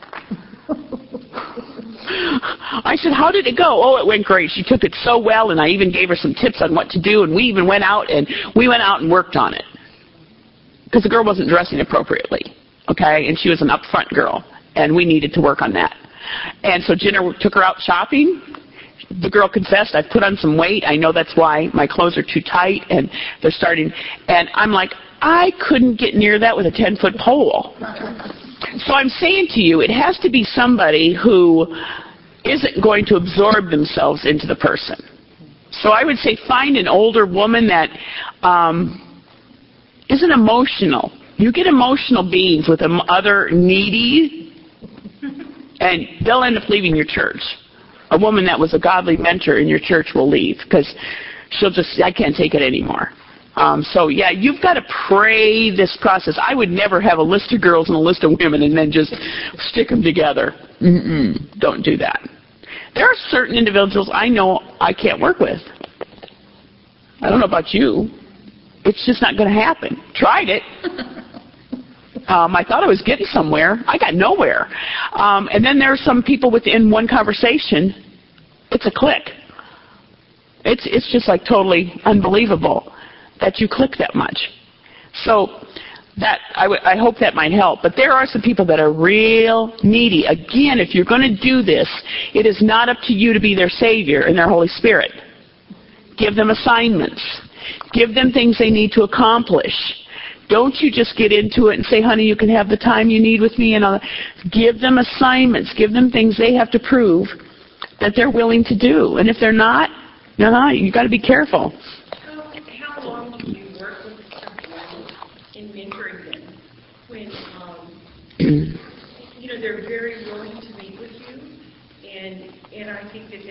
I said, how did it go? Oh, it went great. She took it so well, and I even gave her some tips on what to do, and we even went out and we went out and worked on it. Because the girl wasn't dressing appropriately, okay? And she was an upfront girl, and we needed to work on that. And so Jenner took her out shopping. The girl confessed, I've put on some weight. I know that's why my clothes are too tight, and they're starting. And I'm like, I couldn't get near that with a ten-foot pole. So I'm saying to you, it has to be somebody who isn't going to absorb themselves into the person. So I would say find an older woman that um, isn't emotional. You get emotional beings with other needy, and they'll end up leaving your church. A woman that was a godly mentor in your church will leave because she'll just, I can't take it anymore. Um, so, yeah, you've got to pray this process. I would never have a list of girls and a list of women and then just stick them together. Mm-mm, don't do that. There are certain individuals I know I can't work with. I don't know about you. It's just not going to happen. Tried it. Um, I thought I was getting somewhere. I got nowhere. Um, and then there are some people within one conversation. It's a click. It's it's just like totally unbelievable that you click that much. So that I, w- I hope that might help. But there are some people that are real needy. Again, if you're going to do this, it is not up to you to be their Savior and their Holy Spirit. Give them assignments. Give them things they need to accomplish. Don't you just get into it and say, honey, you can have the time you need with me. And all that. Give them assignments. Give them things they have to prove that they're willing to do. And if they're not, no, no, you got to be careful. How, how long do you work with someone in mentoring them when, um, you know, they're very willing to meet with you? And and I think that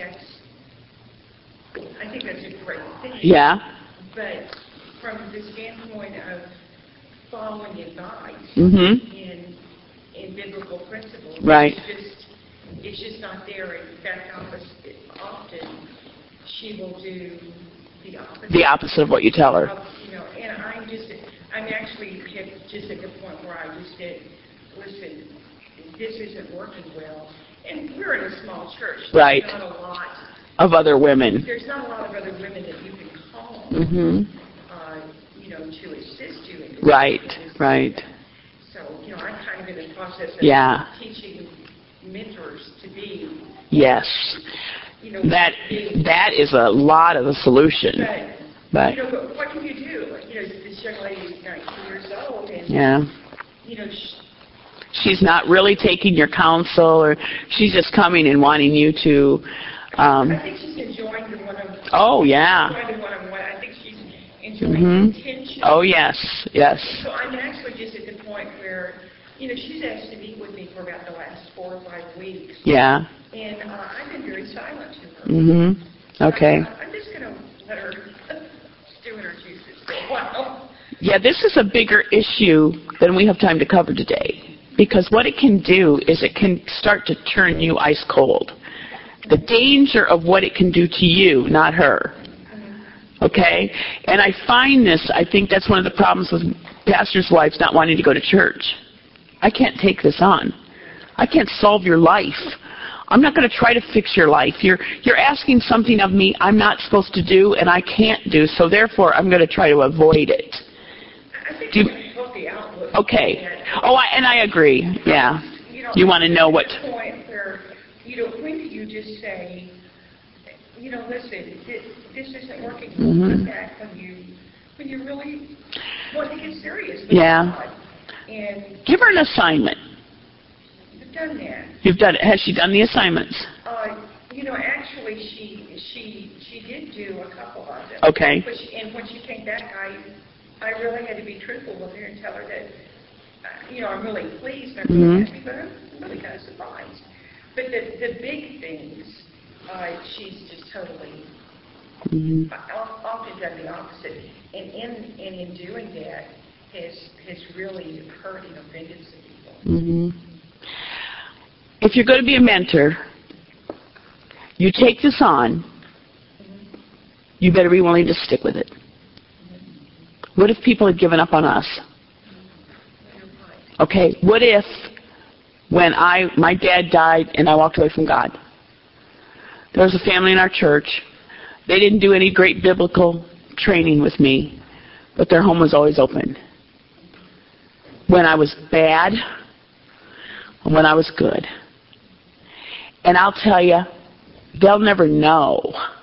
that's, I think that's a great thing. Yeah. But from the standpoint of following advice Mm-hmm. in in biblical principles, Right. it's just it's just not there. In fact, opposite, often she will do the opposite. The opposite of what you tell her. Of, you know, and I'm just I'm actually just at the point where I just said, listen, this isn't working well, and we're in a small church. There's Right. not a lot Of other women. There's not a lot of other women that you can call. Mm-hmm. Uh, you know, to assist you in this. Right, right. So, you know, I'm kind of in the process of Yeah. teaching mentors to be. Yes. You know, That being, that is a lot of the solution. but, But you know, but what can you do? You know, this young lady is nineteen years old, and yeah. you know, she, She's not really taking your counsel, or she's just coming and wanting you to. Um, I think she's enjoying the one on. Oh yeah. Enjoying the one on one. I think she's enjoying Mm-hmm. the attention. Oh yes, yes. So I'm actually just at the point where, you know, she's asked to meet with me for about the last four or five weeks. Yeah. And uh, I've been very silent to her. Mm-hmm. Okay. I'm, I'm just going to let her stew in her juices for a while. Yeah, this is a bigger issue than we have time to cover today. Because what it can do is it can start to turn you ice cold. The danger of what it can do to you, not her. Okay? And I find this, I think that's one of the problems with pastors' wives not wanting to go to church. I can't take this on. I can't solve your life. I'm not going to try to fix your life. You're you're asking something of me I'm not supposed to do and I can't do, so therefore I'm going to try to avoid it. I think Do you, it's a healthy outlook. okay. Oh, I, and I agree. Yeah. You, know, You want to know what... At the point where, you know, when do you just say, you know, listen, this, this isn't working. Mm-hmm. Come back when you when you really want to get serious with Yeah. God. And Give her an assignment. I've done that. You've done it. Has she done the assignments? Uh, you know, actually, she she she did do a couple of them. Okay. But she, and when she came back, I I really had to be truthful with her and tell her that, uh, you know, I'm really pleased and I'm really Mhm. happy, but I'm really kind of surprised. But the the big things, uh, she's just totally Mhm. uh, often done the opposite, and in and in doing that has has really hurt and offended some people. Mhm. If you're going to be a mentor, you take this on, you better be willing to stick with it. What if people had given up on us? Okay, what if when I my dad died and I walked away from God, there was a family in our church, they didn't do any great biblical training with me, but their home was always open. When I was bad, and when I was good. And I'll tell you, they'll never know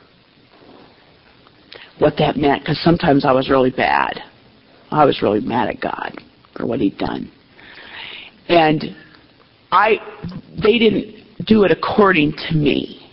what that meant, because sometimes I was really bad. I was really mad at God for what he'd done. And I, they didn't do it according to me.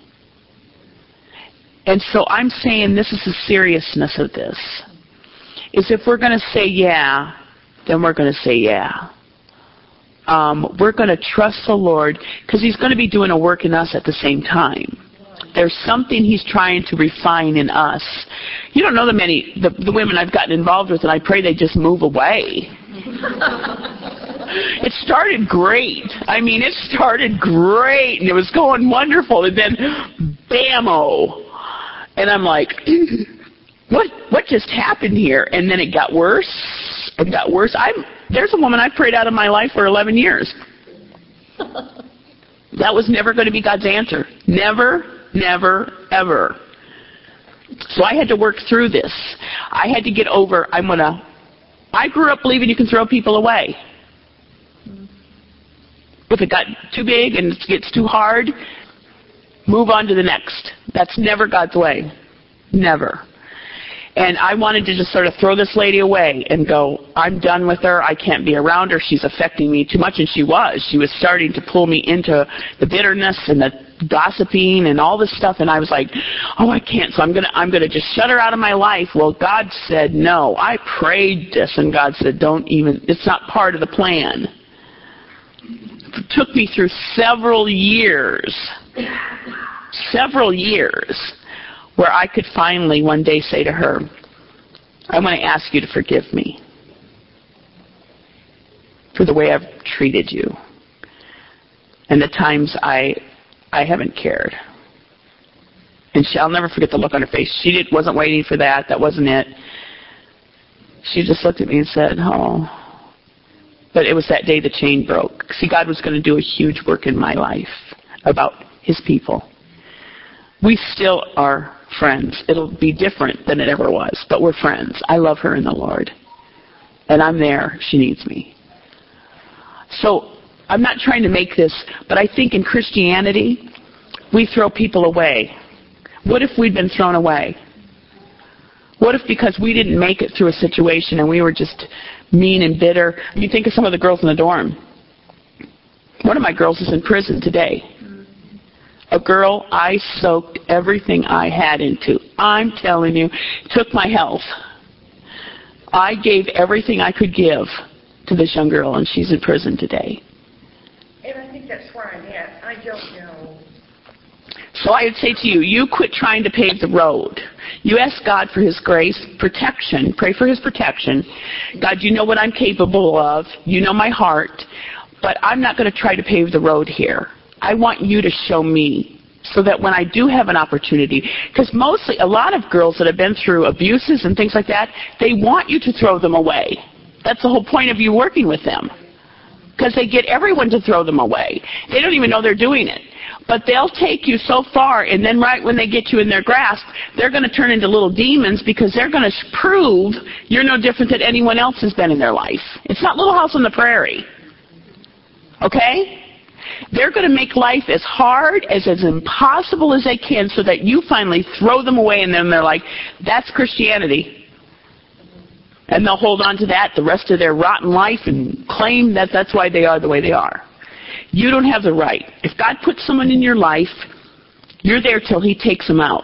And so I'm saying this is the seriousness of this. Is if we're going to say yeah, then we're going to say yeah. Um, we're going to trust the Lord, because he's going to be doing a work in us at the same time. There's something he's trying to refine in us. You don't know the many, the, the women I've gotten involved with, and I pray they just move away. It started great. I mean, it started great, and it was going wonderful, and then bam-o. And I'm like, what what just happened here? And then it got worse. It got worse. I'm, there's a woman I've prayed out of my life for eleven years. That was never going to be God's answer. Never, never, ever. So I had to work through this. I had to get over, I'm going to, I grew up believing you can throw people away. If it got too big and it gets too hard, move on to the next. That's never God's way. Never. And I wanted to just sort of throw this lady away and go, I'm done with her. I can't be around her. She's affecting me too much. And she was. She was starting to pull me into the bitterness and the gossiping and all this stuff. And I was like, oh, I can't. So I'm going to I'm going to just shut her out of my life. Well, God said no. I prayed this, and God said, don't even, it's not part of the plan. It took me through several years, several years, where I could finally one day say to her, I want to ask you to forgive me for the way I've treated you and the times I I haven't cared. And she, I'll never forget the look on her face. She did, wasn't waiting for that. That wasn't it. She just looked at me and said, oh. But it was that day the chain broke. See, God was going to do a huge work in my life about his people. We still are friends. It'll be different than it ever was, but we're friends. I love her in the Lord. And I'm there. She needs me. So I'm not trying to make this, but I think in Christianity, we throw people away. What if we'd been thrown away? What if because we didn't make it through a situation and we were just mean and bitter? You think of some of the girls in the dorm. One of my girls is in prison today. A girl I soaked everything I had into. I'm telling you, took my health. I gave everything I could give to this young girl, and she's in prison today. And I think that's where I'm at. I don't know. So I would say to you, you quit trying to pave the road. You ask God for his grace, protection. Pray for his protection. God, you know what I'm capable of. You know my heart. But I'm not going to try to pave the road here. I want you to show me so that when I do have an opportunity, because mostly a lot of girls that have been through abuses and things like that, they want you to throw them away. That's the whole point of you working with them, because they get everyone to throw them away. They don't even know they're doing it. But they'll take you so far, and then right when they get you in their grasp, they're going to turn into little demons, because they're going to prove you're no different than anyone else has been in their life. It's not Little House on the Prairie. Okay? They're going to make life as hard, as, as impossible as they can, so that you finally throw them away, and then they're like, that's Christianity. And they'll hold on to that the rest of their rotten life and claim that that's why they are the way they are. You don't have the right. If God puts someone in your life, you're there till he takes them out.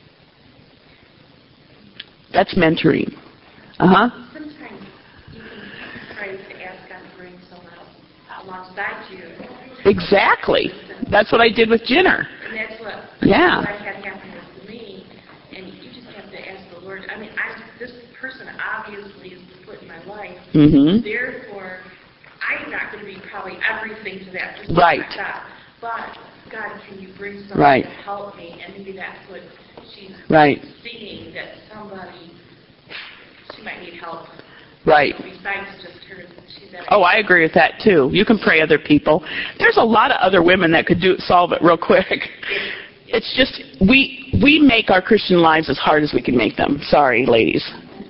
That's mentoring. Uh-huh. Sometimes you can try to ask God to bring someone else alongside you. Exactly. That's what I did with Jenner. And that's what, Yeah. what had happened with me. And you just have to ask the Lord. I mean, I, this person obviously is put in my life. Mm-hmm. Therefore, I'm not going to be probably everything to that person. Right. Like that. But, God, can you bring someone Right. to help me? And maybe that's what she's Right. seeing, that somebody, she might need help. Right. Besides just her, she's at Oh, I agree with that, too. You can pray other people. There's a lot of other women that could do solve it real quick. It's just, we we make our Christian lives as hard as we can make them. Sorry, ladies.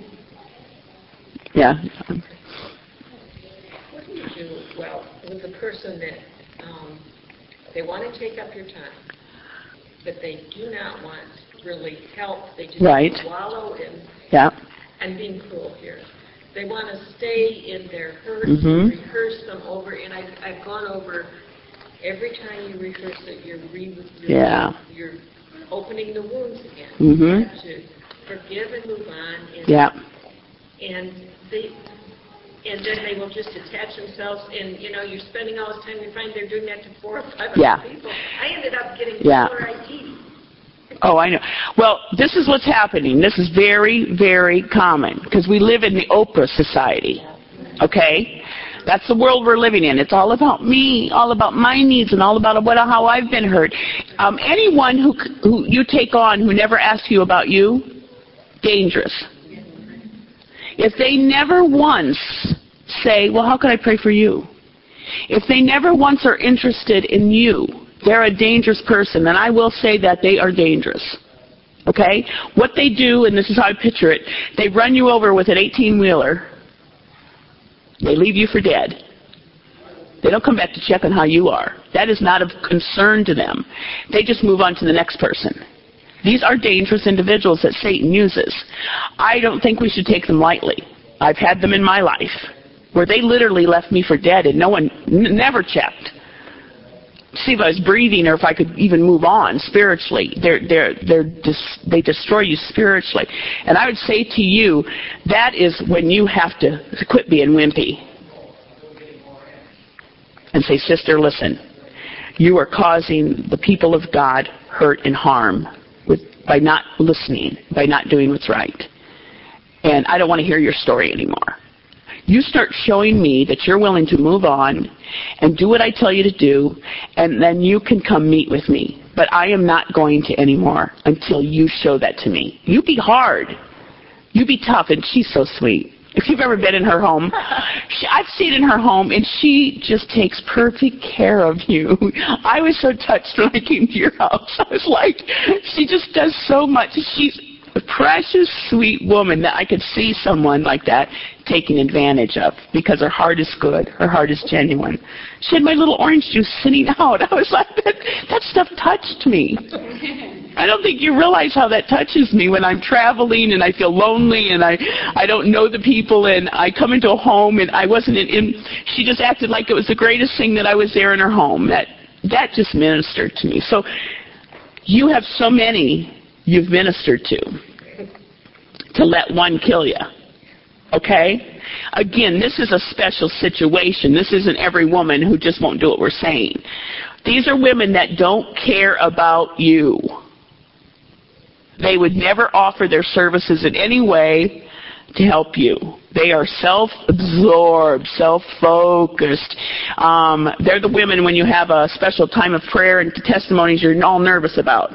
Yeah. What do you do, well, with a person that um, they want to take up your time, but they do not want really help. They just Right. wallow in, Yeah. I'm being cruel here. They want to stay in their hurt, Mhm. rehearse them over, and I've, I've gone over every time you rehearse it, you're, re, you're, Yeah. you're opening the wounds again. Mhm. You have to forgive and move on. And, Yeah. and they, and then they will just attach themselves, and, you know, you're spending all this time, you find they're doing that to four or five other Yeah. people. I ended up getting Yeah. caller I D. Oh, I know. Well, this is what's happening. This is very, very common because we live in the Oprah society. Okay? That's the world we're living in. It's all about me, all about my needs, and all about what, how I've been hurt. Um, anyone who, who you take on who never asks you about you, dangerous. If they never once say, well, how can I pray for you? If they never once are interested in you, they're a dangerous person, and I will say that they are dangerous. Okay? What they do, and this is how I picture it, they run you over with an eighteen-wheeler. They leave you for dead. They don't come back to check on how you are. That is not of concern to them. They just move on to the next person. These are dangerous individuals that Satan uses. I don't think we should take them lightly. I've had them in my life where they literally left me for dead and no one n- never checked. See if I was breathing or if I could even move on spiritually. They're, they're, they're dis- they destroy you spiritually. And I would say to you, that is when you have to quit being wimpy. And say, sister, listen, you are causing the people of God hurt and harm with, by not listening, by not doing what's right. And I don't want to hear your story anymore. You start showing me that you're willing to move on and do what I tell you to do, and then you can come meet with me. But I am not going to anymore until you show that to me. You be hard. You be tough, and she's so sweet. If you've ever been in her home, she, I've seen in her home, and she just takes perfect care of you. I was so touched when I came to your house. I was like, she just does so much. She's a precious, sweet woman that I could see someone like that taking advantage of because her heart is good. Her heart is genuine. She had my little orange juice sitting out. I was like, that, that stuff touched me. I don't think you realize how that touches me when I'm traveling and I feel lonely and I, I don't know the people and I come into a home and I wasn't in, in, she just acted like it was the greatest thing that I was there in her home. That, that just ministered to me. So you have so many you've ministered to, to let one kill you. Okay? Again, this is a special situation. This isn't every woman who just won't do what we're saying. These are women that don't care about you. They would never offer their services in any way to help you. They are self-absorbed, self-focused. Um, they're the women when you have a special time of prayer and testimonies you're all nervous about.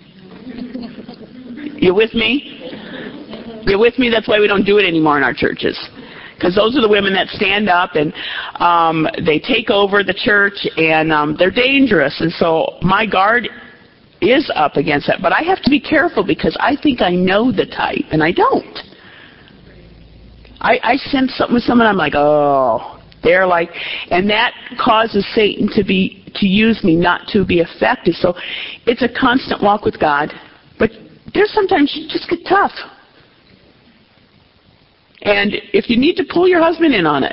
You with me? You're with me? That's why we don't do it anymore in our churches. Because those are the women that stand up and um, they take over the church and um, they're dangerous. And so my guard is up against that. But I have to be careful because I think I know the type and I don't. I, I sense something with someone, I'm like, oh, they're like, and that causes Satan to be to use me not to be effective. So it's a constant walk with God. But there's sometimes you just get tough. And if you need to pull your husband in on it,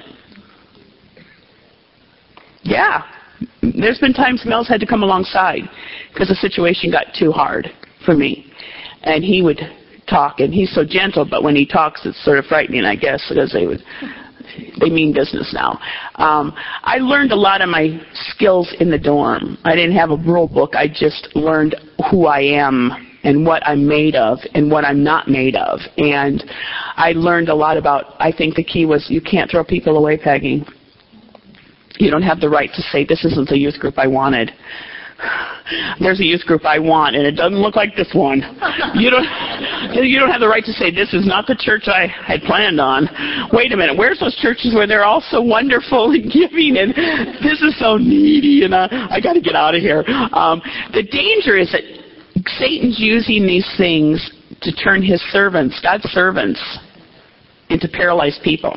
yeah. There's been times Mel's had to come alongside because the situation got too hard for me. And he would talk, and he's so gentle, but when he talks, it's sort of frightening, I guess, because they would, they mean business now. Um, I learned a lot of my skills in the dorm. I didn't have a rule book. I just learned who I am and what I'm made of and what I'm not made of. And I learned a lot about, I think the key was you can't throw people away, Peggy. You don't have the right to say, this isn't the youth group I wanted. There's a youth group I want, and it doesn't look like this one. You don't, you don't have the right to say, this is not the church I had planned on. Wait a minute, where's those churches where they're all so wonderful and giving, and this is so needy, and uh, I got to get out of here. Um, the danger is that Satan's using these things to turn his servants, God's servants, into paralyzed people.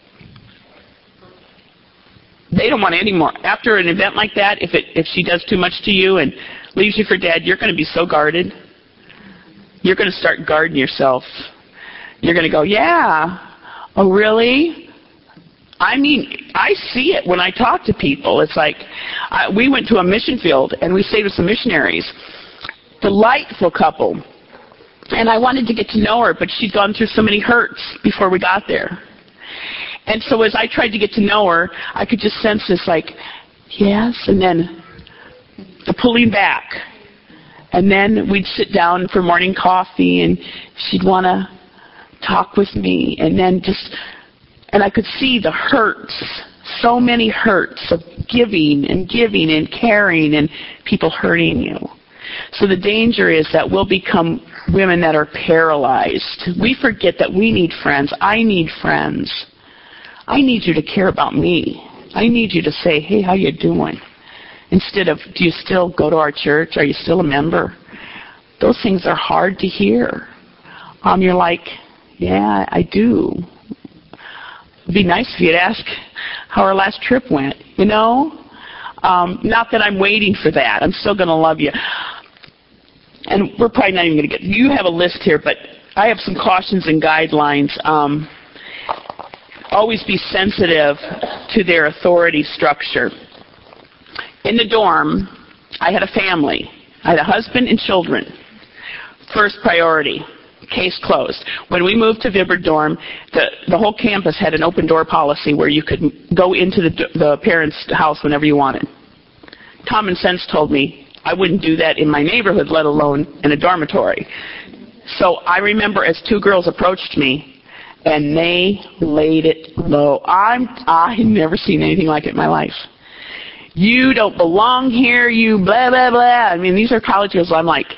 They don't want any more. After an event like that, if it if she does too much to you and leaves you for dead, you're going to be so guarded. You're going to start guarding yourself. You're going to go, yeah, oh really? I mean, I see it when I talk to people. It's like I, we went to a mission field and we stayed with some missionaries. Delightful couple. And I wanted to get to know her, but she'd gone through so many hurts before we got there. And so as I tried to get to know her, I could just sense this like, yes, and then the pulling back. And then we'd sit down for morning coffee, and she'd want to talk with me. And then just, and I could see the hurts, so many hurts of giving and giving and caring and people hurting you. So the danger is that we'll become women that are paralyzed. We forget that we need friends. I need friends. I need you to care about me. I need you to say, hey, how you doing? Instead of, do you still go to our church? Are you still a member? Those things are hard to hear. Um, you're like, yeah, I do. It'd be nice if you'd ask how our last trip went, you know? Um, not that I'm waiting for that. I'm still going to love you. And we're probably not even going to get, you have a list here, but I have some cautions and guidelines. Um, always be sensitive to their authority structure. In the dorm, I had a family. I had a husband and children. First priority, case closed. When we moved to Vibert dorm, the, the whole campus had an open door policy where you could go into the, the parents' house whenever you wanted. Common sense told me I wouldn't do that in my neighborhood, let alone in a dormitory. So I remember as two girls approached me, and they laid it low. I'm, I had never seen anything like it in my life. You don't belong here, you blah, blah, blah. I mean, these are college girls. I'm like,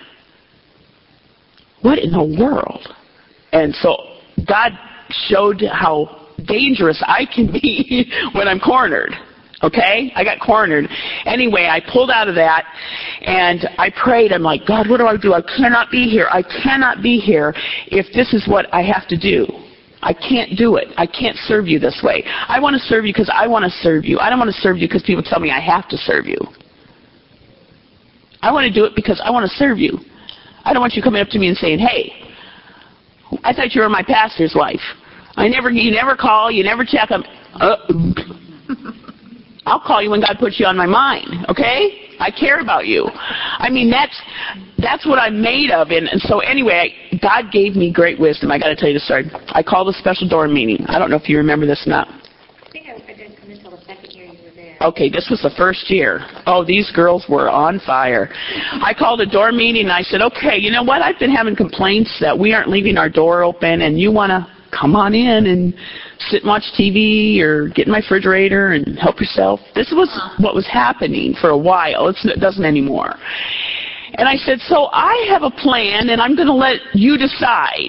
what in the world? And so God showed how dangerous I can be when I'm cornered. Okay? I got cornered. Anyway, I pulled out of that, and I prayed. I'm like, God, what do I do? I cannot be here. I cannot be here if this is what I have to do. I can't do it. I can't serve you this way. I want to serve you because I want to serve you. I don't want to serve you because people tell me I have to serve you. I want to do it because I want to serve you. I don't want you coming up to me and saying, hey, I thought you were my pastor's wife. I never, you never call, you never check. I'm, uh, I'll call you when God puts you on my mind, okay? I care about you. I mean, that's that's what I'm made of. And, and so anyway, I, God gave me great wisdom. I got to tell you the story. I called a special dorm meeting. I don't know if you remember this or not. I think I, I didn't come until the second year you were there. Okay, this was the first year. Oh, these girls were on fire. I called a dorm meeting, and I said, okay, you know what? I've been having complaints that we aren't leaving our door open, and you want to come on in and sit and watch T V or get in my refrigerator and help yourself. This was what was happening for a while. It's, it doesn't anymore. And I said, so I have a plan, and I'm going to let you decide.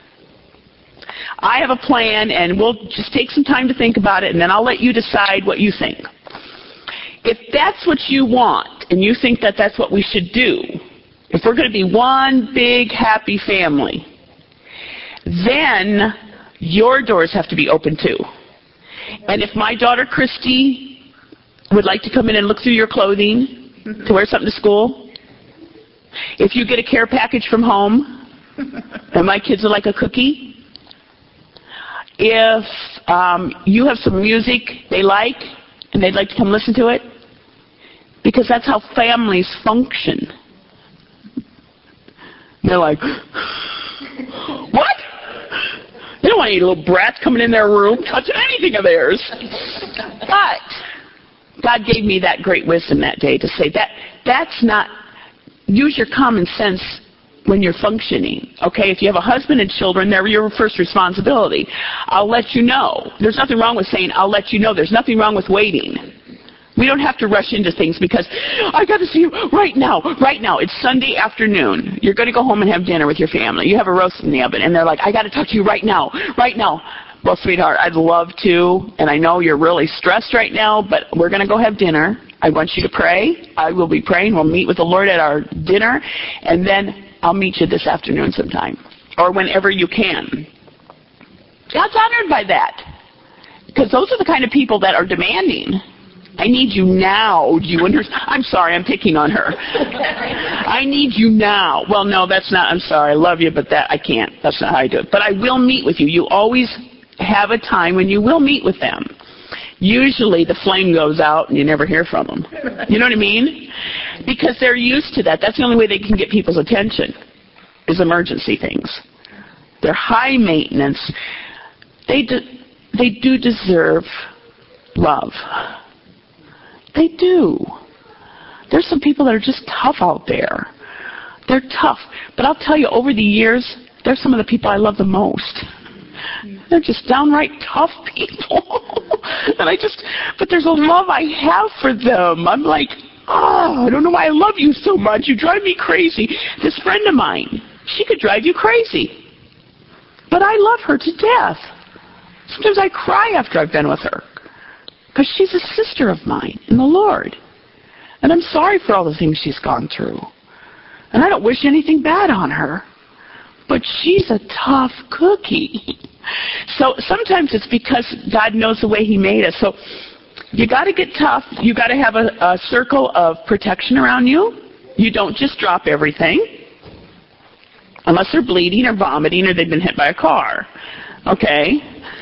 I have a plan, and we'll just take some time to think about it, and then I'll let you decide what you think. If that's what you want, and you think that that's what we should do, if we're going to be one big happy family, then your doors have to be open too. And if my daughter Christy would like to come in and look through your clothing to wear something to school, if you get a care package from home and my kids are like a cookie, if um, you have some music they like and they'd like to come listen to it, because that's how families function. They're like, what? They don't want any little brats coming in their room touching anything of theirs. But God gave me that great wisdom that day to say that that's not, use your common sense when you're functioning. Okay, if you have a husband and children, they're your first responsibility. I'll let you know. There's nothing wrong with saying, I'll let you know. There's nothing wrong with waiting. We don't have to rush into things because I got to see you right now, right now. It's Sunday afternoon. You're going to go home and have dinner with your family. You have a roast in the oven, and they're like, I got to talk to you right now, right now. Well, sweetheart, I'd love to, and I know you're really stressed right now, but we're going to go have dinner. I want you to pray. I will be praying. We'll meet with the Lord at our dinner, and then I'll meet you this afternoon sometime, or whenever you can. God's honored by that, because those are the kind of people that are demanding. I need you now. Do you understand? I'm sorry, I'm picking on her. I need you now. Well, no, that's not, I'm sorry, I love you, but that I can't. That's not how I do it. But I will meet with you. You always have a time when you will meet with them. Usually the flame goes out and you never hear from them. You know what I mean? Because they're used to that. That's the only way they can get people's attention, is emergency things. They're high maintenance. They do, they do deserve love. They do. There's some people that are just tough out there. They're tough. But I'll tell you, over the years, they're some of the people I love the most. They're just downright tough people. And I just, but there's a love I have for them. I'm like, oh, I don't know why I love you so much. You drive me crazy. This friend of mine, she could drive you crazy. But I love her to death. Sometimes I cry after I've been with her, because she's a sister of mine in the Lord. And I'm sorry for all the things she's gone through. And I don't wish anything bad on her. But she's a tough cookie. So sometimes it's because God knows the way He made us. So you got to get tough. You got to have a, a circle of protection around you. You don't just drop everything. Unless they're bleeding or vomiting or they've been hit by a car. Okay?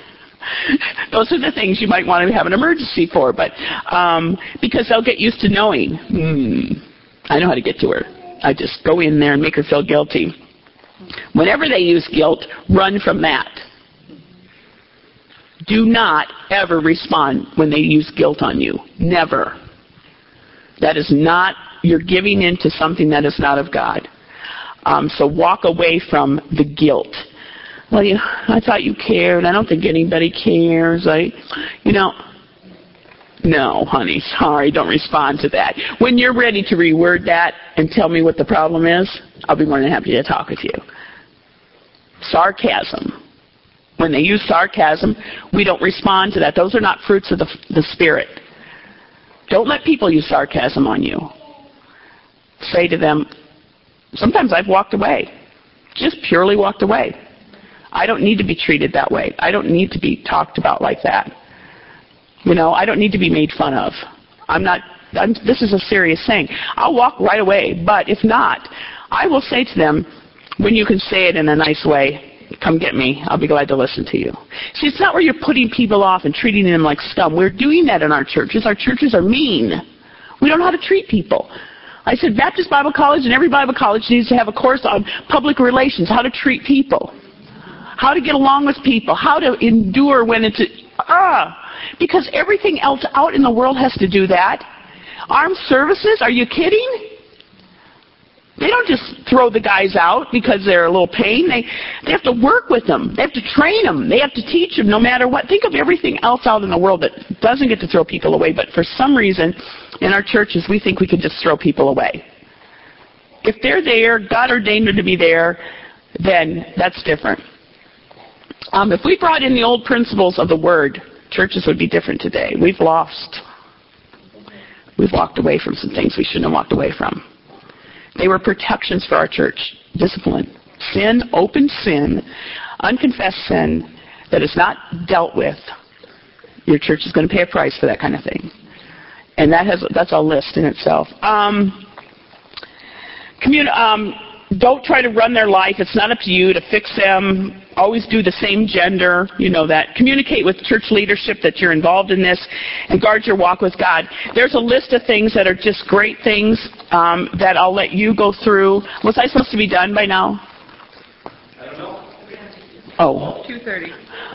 Those are the things you might want to have an emergency for, but um, because they'll get used to knowing, hmm, I know how to get to her. I just go in there and make her feel guilty. Whenever they use guilt, run from that. Do not ever respond when they use guilt on you. Never. That is not, you're giving in to something that is not of God. Um, so walk away from the guilt. Well, you, I thought you cared. I don't think anybody cares. I, you know, no, honey, sorry, don't respond to that. When you're ready to reword that and tell me what the problem is, I'll be more than happy to talk with you. Sarcasm. When they use sarcasm, we don't respond to that. Those are not fruits of the, the Spirit. Don't let people use sarcasm on you. Say to them, sometimes I've walked away, just purely walked away. I don't need to be treated that way. I don't need to be talked about like that. You know, I don't need to be made fun of. I'm not, I'm, this is a serious thing. I'll walk right away, but if not, I will say to them, when you can say it in a nice way, come get me. I'll be glad to listen to you. See, it's not where you're putting people off and treating them like scum. We're doing that in our churches. Our churches are mean. We don't know how to treat people. I said Baptist Bible College and every Bible college needs to have a course on public relations, how to treat people, how to get along with people, how to endure when it's, ah, because everything else out in the world has to do that. Armed services, are you kidding? They don't just throw the guys out because they're a little pain. They, they have to work with them. They have to train them. They have to teach them no matter what. Think of everything else out in the world that doesn't get to throw people away, but for some reason in our churches we think we can just throw people away. If they're there, God ordained them to be there, then that's different. Um, if we brought in the old principles of the Word, churches would be different today. We've lost. We've walked away from some things we shouldn't have walked away from. They were protections for our church. Discipline. Sin, open sin, unconfessed sin that is not dealt with. Your church is going to pay a price for that kind of thing. And that has that's a list in itself. Um, commun- um, don't try to run their life. It's not up to you to fix them. Always do the same gender. You know that. Communicate with church leadership that you're involved in this, and guard your walk with God. There's a list of things that are just great things um, that I'll let you go through. Was I supposed to be done by now? I don't know. Oh. two thirty.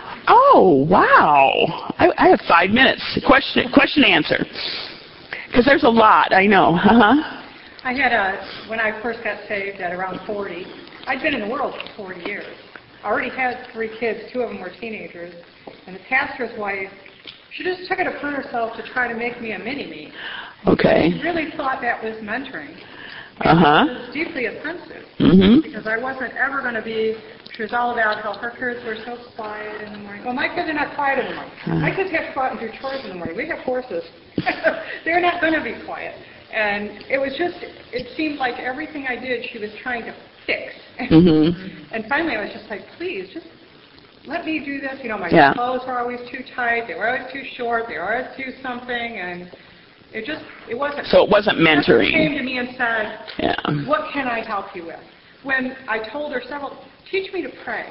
Oh, wow. I, I have five minutes. Question, question, answer. Because there's a lot, I know. Uh-huh. I had a, when I first got saved at around forty, I'd been in the world for forty years. I already had three kids, two of them were teenagers, and the pastor's wife, she just took it upon herself to try to make me a mini-me. Okay. She really thought that was mentoring. Uh-huh. It was deeply offensive, Mm-hmm. because I wasn't ever going to be, she was all about how her kids were so quiet in the morning. Well, my kids are not quiet in the morning. Uh-huh. My kids have to go out and do chores in the morning. We have horses. They're not going to be quiet. And it was just, it seemed like everything I did, she was trying to fix. Mm-hmm. And finally, I was just like, please, just let me do this. You know, my Yeah. clothes were always too tight. They were always too short. They were always too something. And it just, it wasn't. So it wasn't She mentoring. came to me and said, Yeah. what can I help you with? When I told her several, teach me to pray.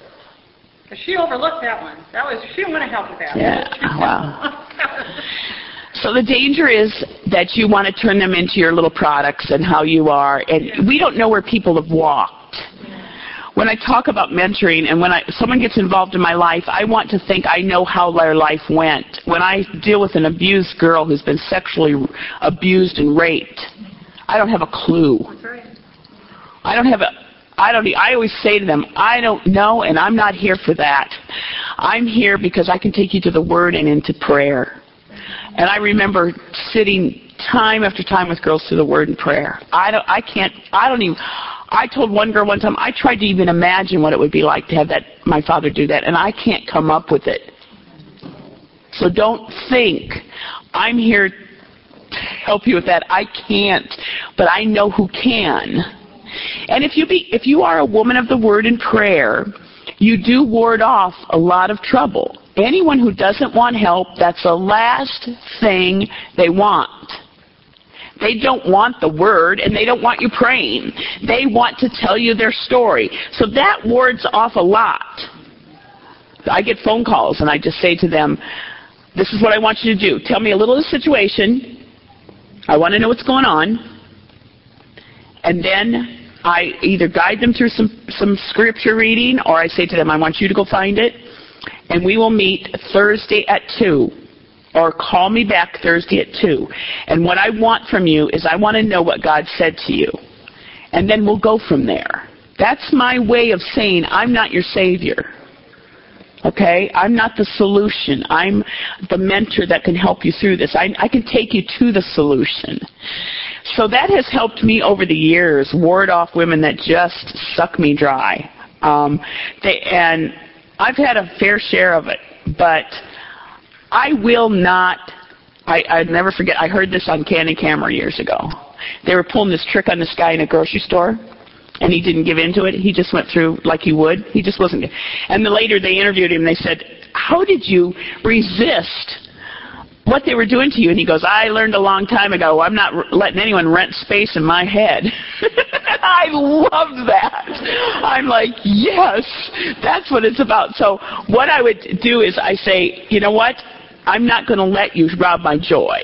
But she overlooked that one. That was, she didn't want to help with that. Yeah, That was too wow. simple. So the danger is that you want to turn them into your little products and how you are, and we don't know where people have walked. When I talk about mentoring and when I, someone gets involved in my life, I want to think I know how their life went. When I deal with an abused girl who's been sexually abused and raped, I don't have a clue. That's right. I don't have a, I don't, I always say to them, I don't know and I'm not here for that. I'm here because I can take you to the Word and into prayer. And I remember sitting time after time with girls through the Word and prayer. I don't, I can't, I don't even, I told one girl one time, I tried to even imagine what it would be like to have that, my father do that, and I can't come up with it. So don't think, I'm here to help you with that. I can't, but I know who can. And if you be, if you are a woman of the Word and prayer, you do ward off a lot of trouble. Anyone who doesn't want help, that's the last thing they want. They don't want the Word, and they don't want you praying. They want to tell you their story. So that wards off a lot. I get phone calls, and I just say to them, this is what I want you to do. Tell me a little of the situation. I want to know what's going on. And then I either guide them through some, some scripture reading, or I say to them, I want you to go find it. And we will meet Thursday at two, or call me back Thursday at two. And what I want from you is I want to know what God said to you. And then we'll go from there. That's my way of saying I'm not your Savior. Okay? I'm not the solution. I'm the mentor that can help you through this. I, I can take you to the solution. So that has helped me over the years ward off women that just suck me dry. Um, they, and I've had a fair share of it, but I will not, I, I'd never forget, I heard this on Candid Camera years ago. They were pulling this trick on this guy in a grocery store, and he didn't give in to it. He just went through like he would. He just wasn't. And then later they interviewed him, and they said, how did you resist what they were doing to you? And he goes, I learned a long time ago, I'm not r- letting anyone rent space in my head. I loved that. I'm like, yes, that's what it's about. So what I would do is I say, you know what? I'm not going to let you rob my joy.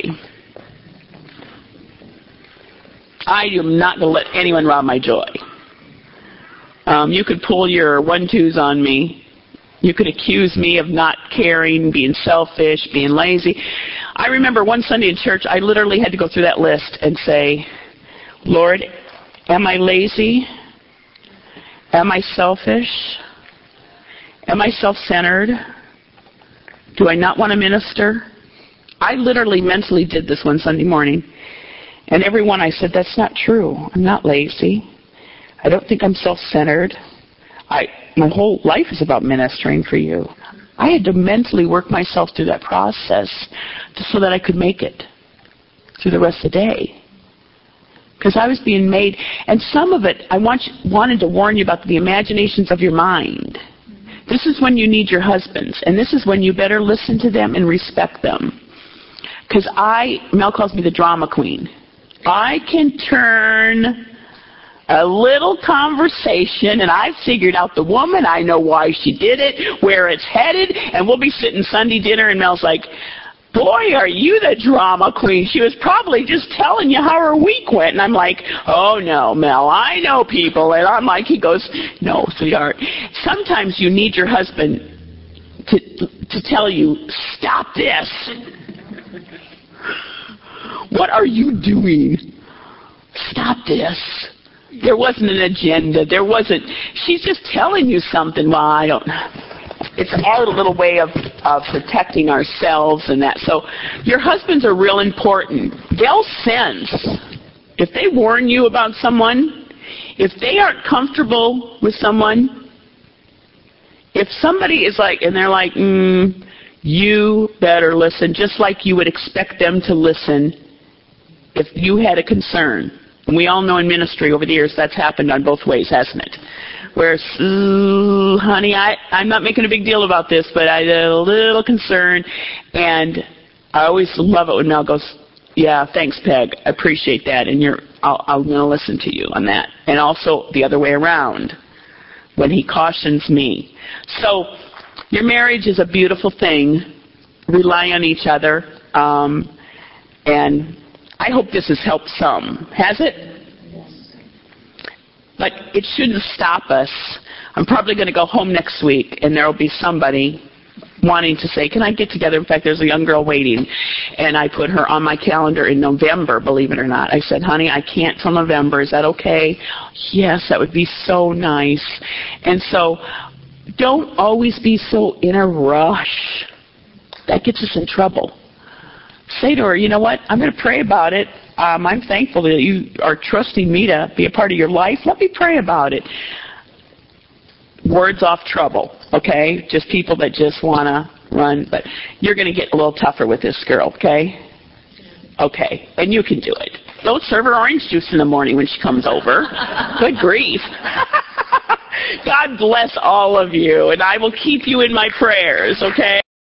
I am not going to let anyone rob my joy. Um, you could pull your one-twos on me. You could accuse me of not caring, being selfish, being lazy. I remember one Sunday in church, I literally had to go through that list and say, Lord, am I lazy? Am I selfish? Am I self-centered? Do I not want to minister? I literally mentally did this one Sunday morning. And every one I said, that's not true. I'm not lazy. I don't think I'm self-centered. I, my whole life is about ministering for you. I had to mentally work myself through that process just so that I could make it through the rest of the day. Because I was being made, and some of it, I want you, wanted to warn you about the imaginations of your mind. This is when you need your husbands, and this is when you better listen to them and respect them. Because I, Mel calls me the drama queen. I can turn a little conversation, and I've figured out the woman. I know why she did it, where it's headed, and we'll be sitting Sunday dinner, and Mel's like, boy, are you the drama queen. She was probably just telling you how her week went. And I'm like, oh, no, Mel, I know people. And I'm like, he goes, no, sweetheart. Sometimes you need your husband to to tell you, stop this. What are you doing? Stop this. There wasn't an agenda. There wasn't. She's just telling you something. Well, I don't know. It's our little way of, of protecting ourselves and that. So your husbands are real important. They'll sense. If they warn you about someone, if they aren't comfortable with someone, if somebody is like, and they're like, mm, you better listen, just like you would expect them to listen if you had a concern. And we all know in ministry over the years that's happened on both ways, hasn't it? Where, ooh, honey, I, I'm not making a big deal about this, but I had a little concern. And I always love it when Mel goes, yeah, thanks, Peg. I appreciate that. And you're, I'll, I'm going to listen to you on that. And also the other way around, when he cautions me. So your marriage is a beautiful thing. Rely on each other. Um, and I hope this has helped some. Has it? But it shouldn't stop us. I'm probably going to go home next week, and there will be somebody wanting to say, can I get together? In fact, there's a young girl waiting, and I put her on my calendar in November, believe it or not. I said, honey, I can't till November. Is that okay? Yes, that would be so nice. And so don't always be so in a rush. That gets us in trouble. Say to her, you know what, I'm going to pray about it. Um, I'm thankful that you are trusting me to be a part of your life. Let me pray about it. Words off trouble, okay? Just people that just want to run. But you're going to get a little tougher with this girl, okay? Okay, and you can do it. Don't serve her orange juice in the morning when she comes over. Good grief. God bless all of you, and I will keep you in my prayers, okay?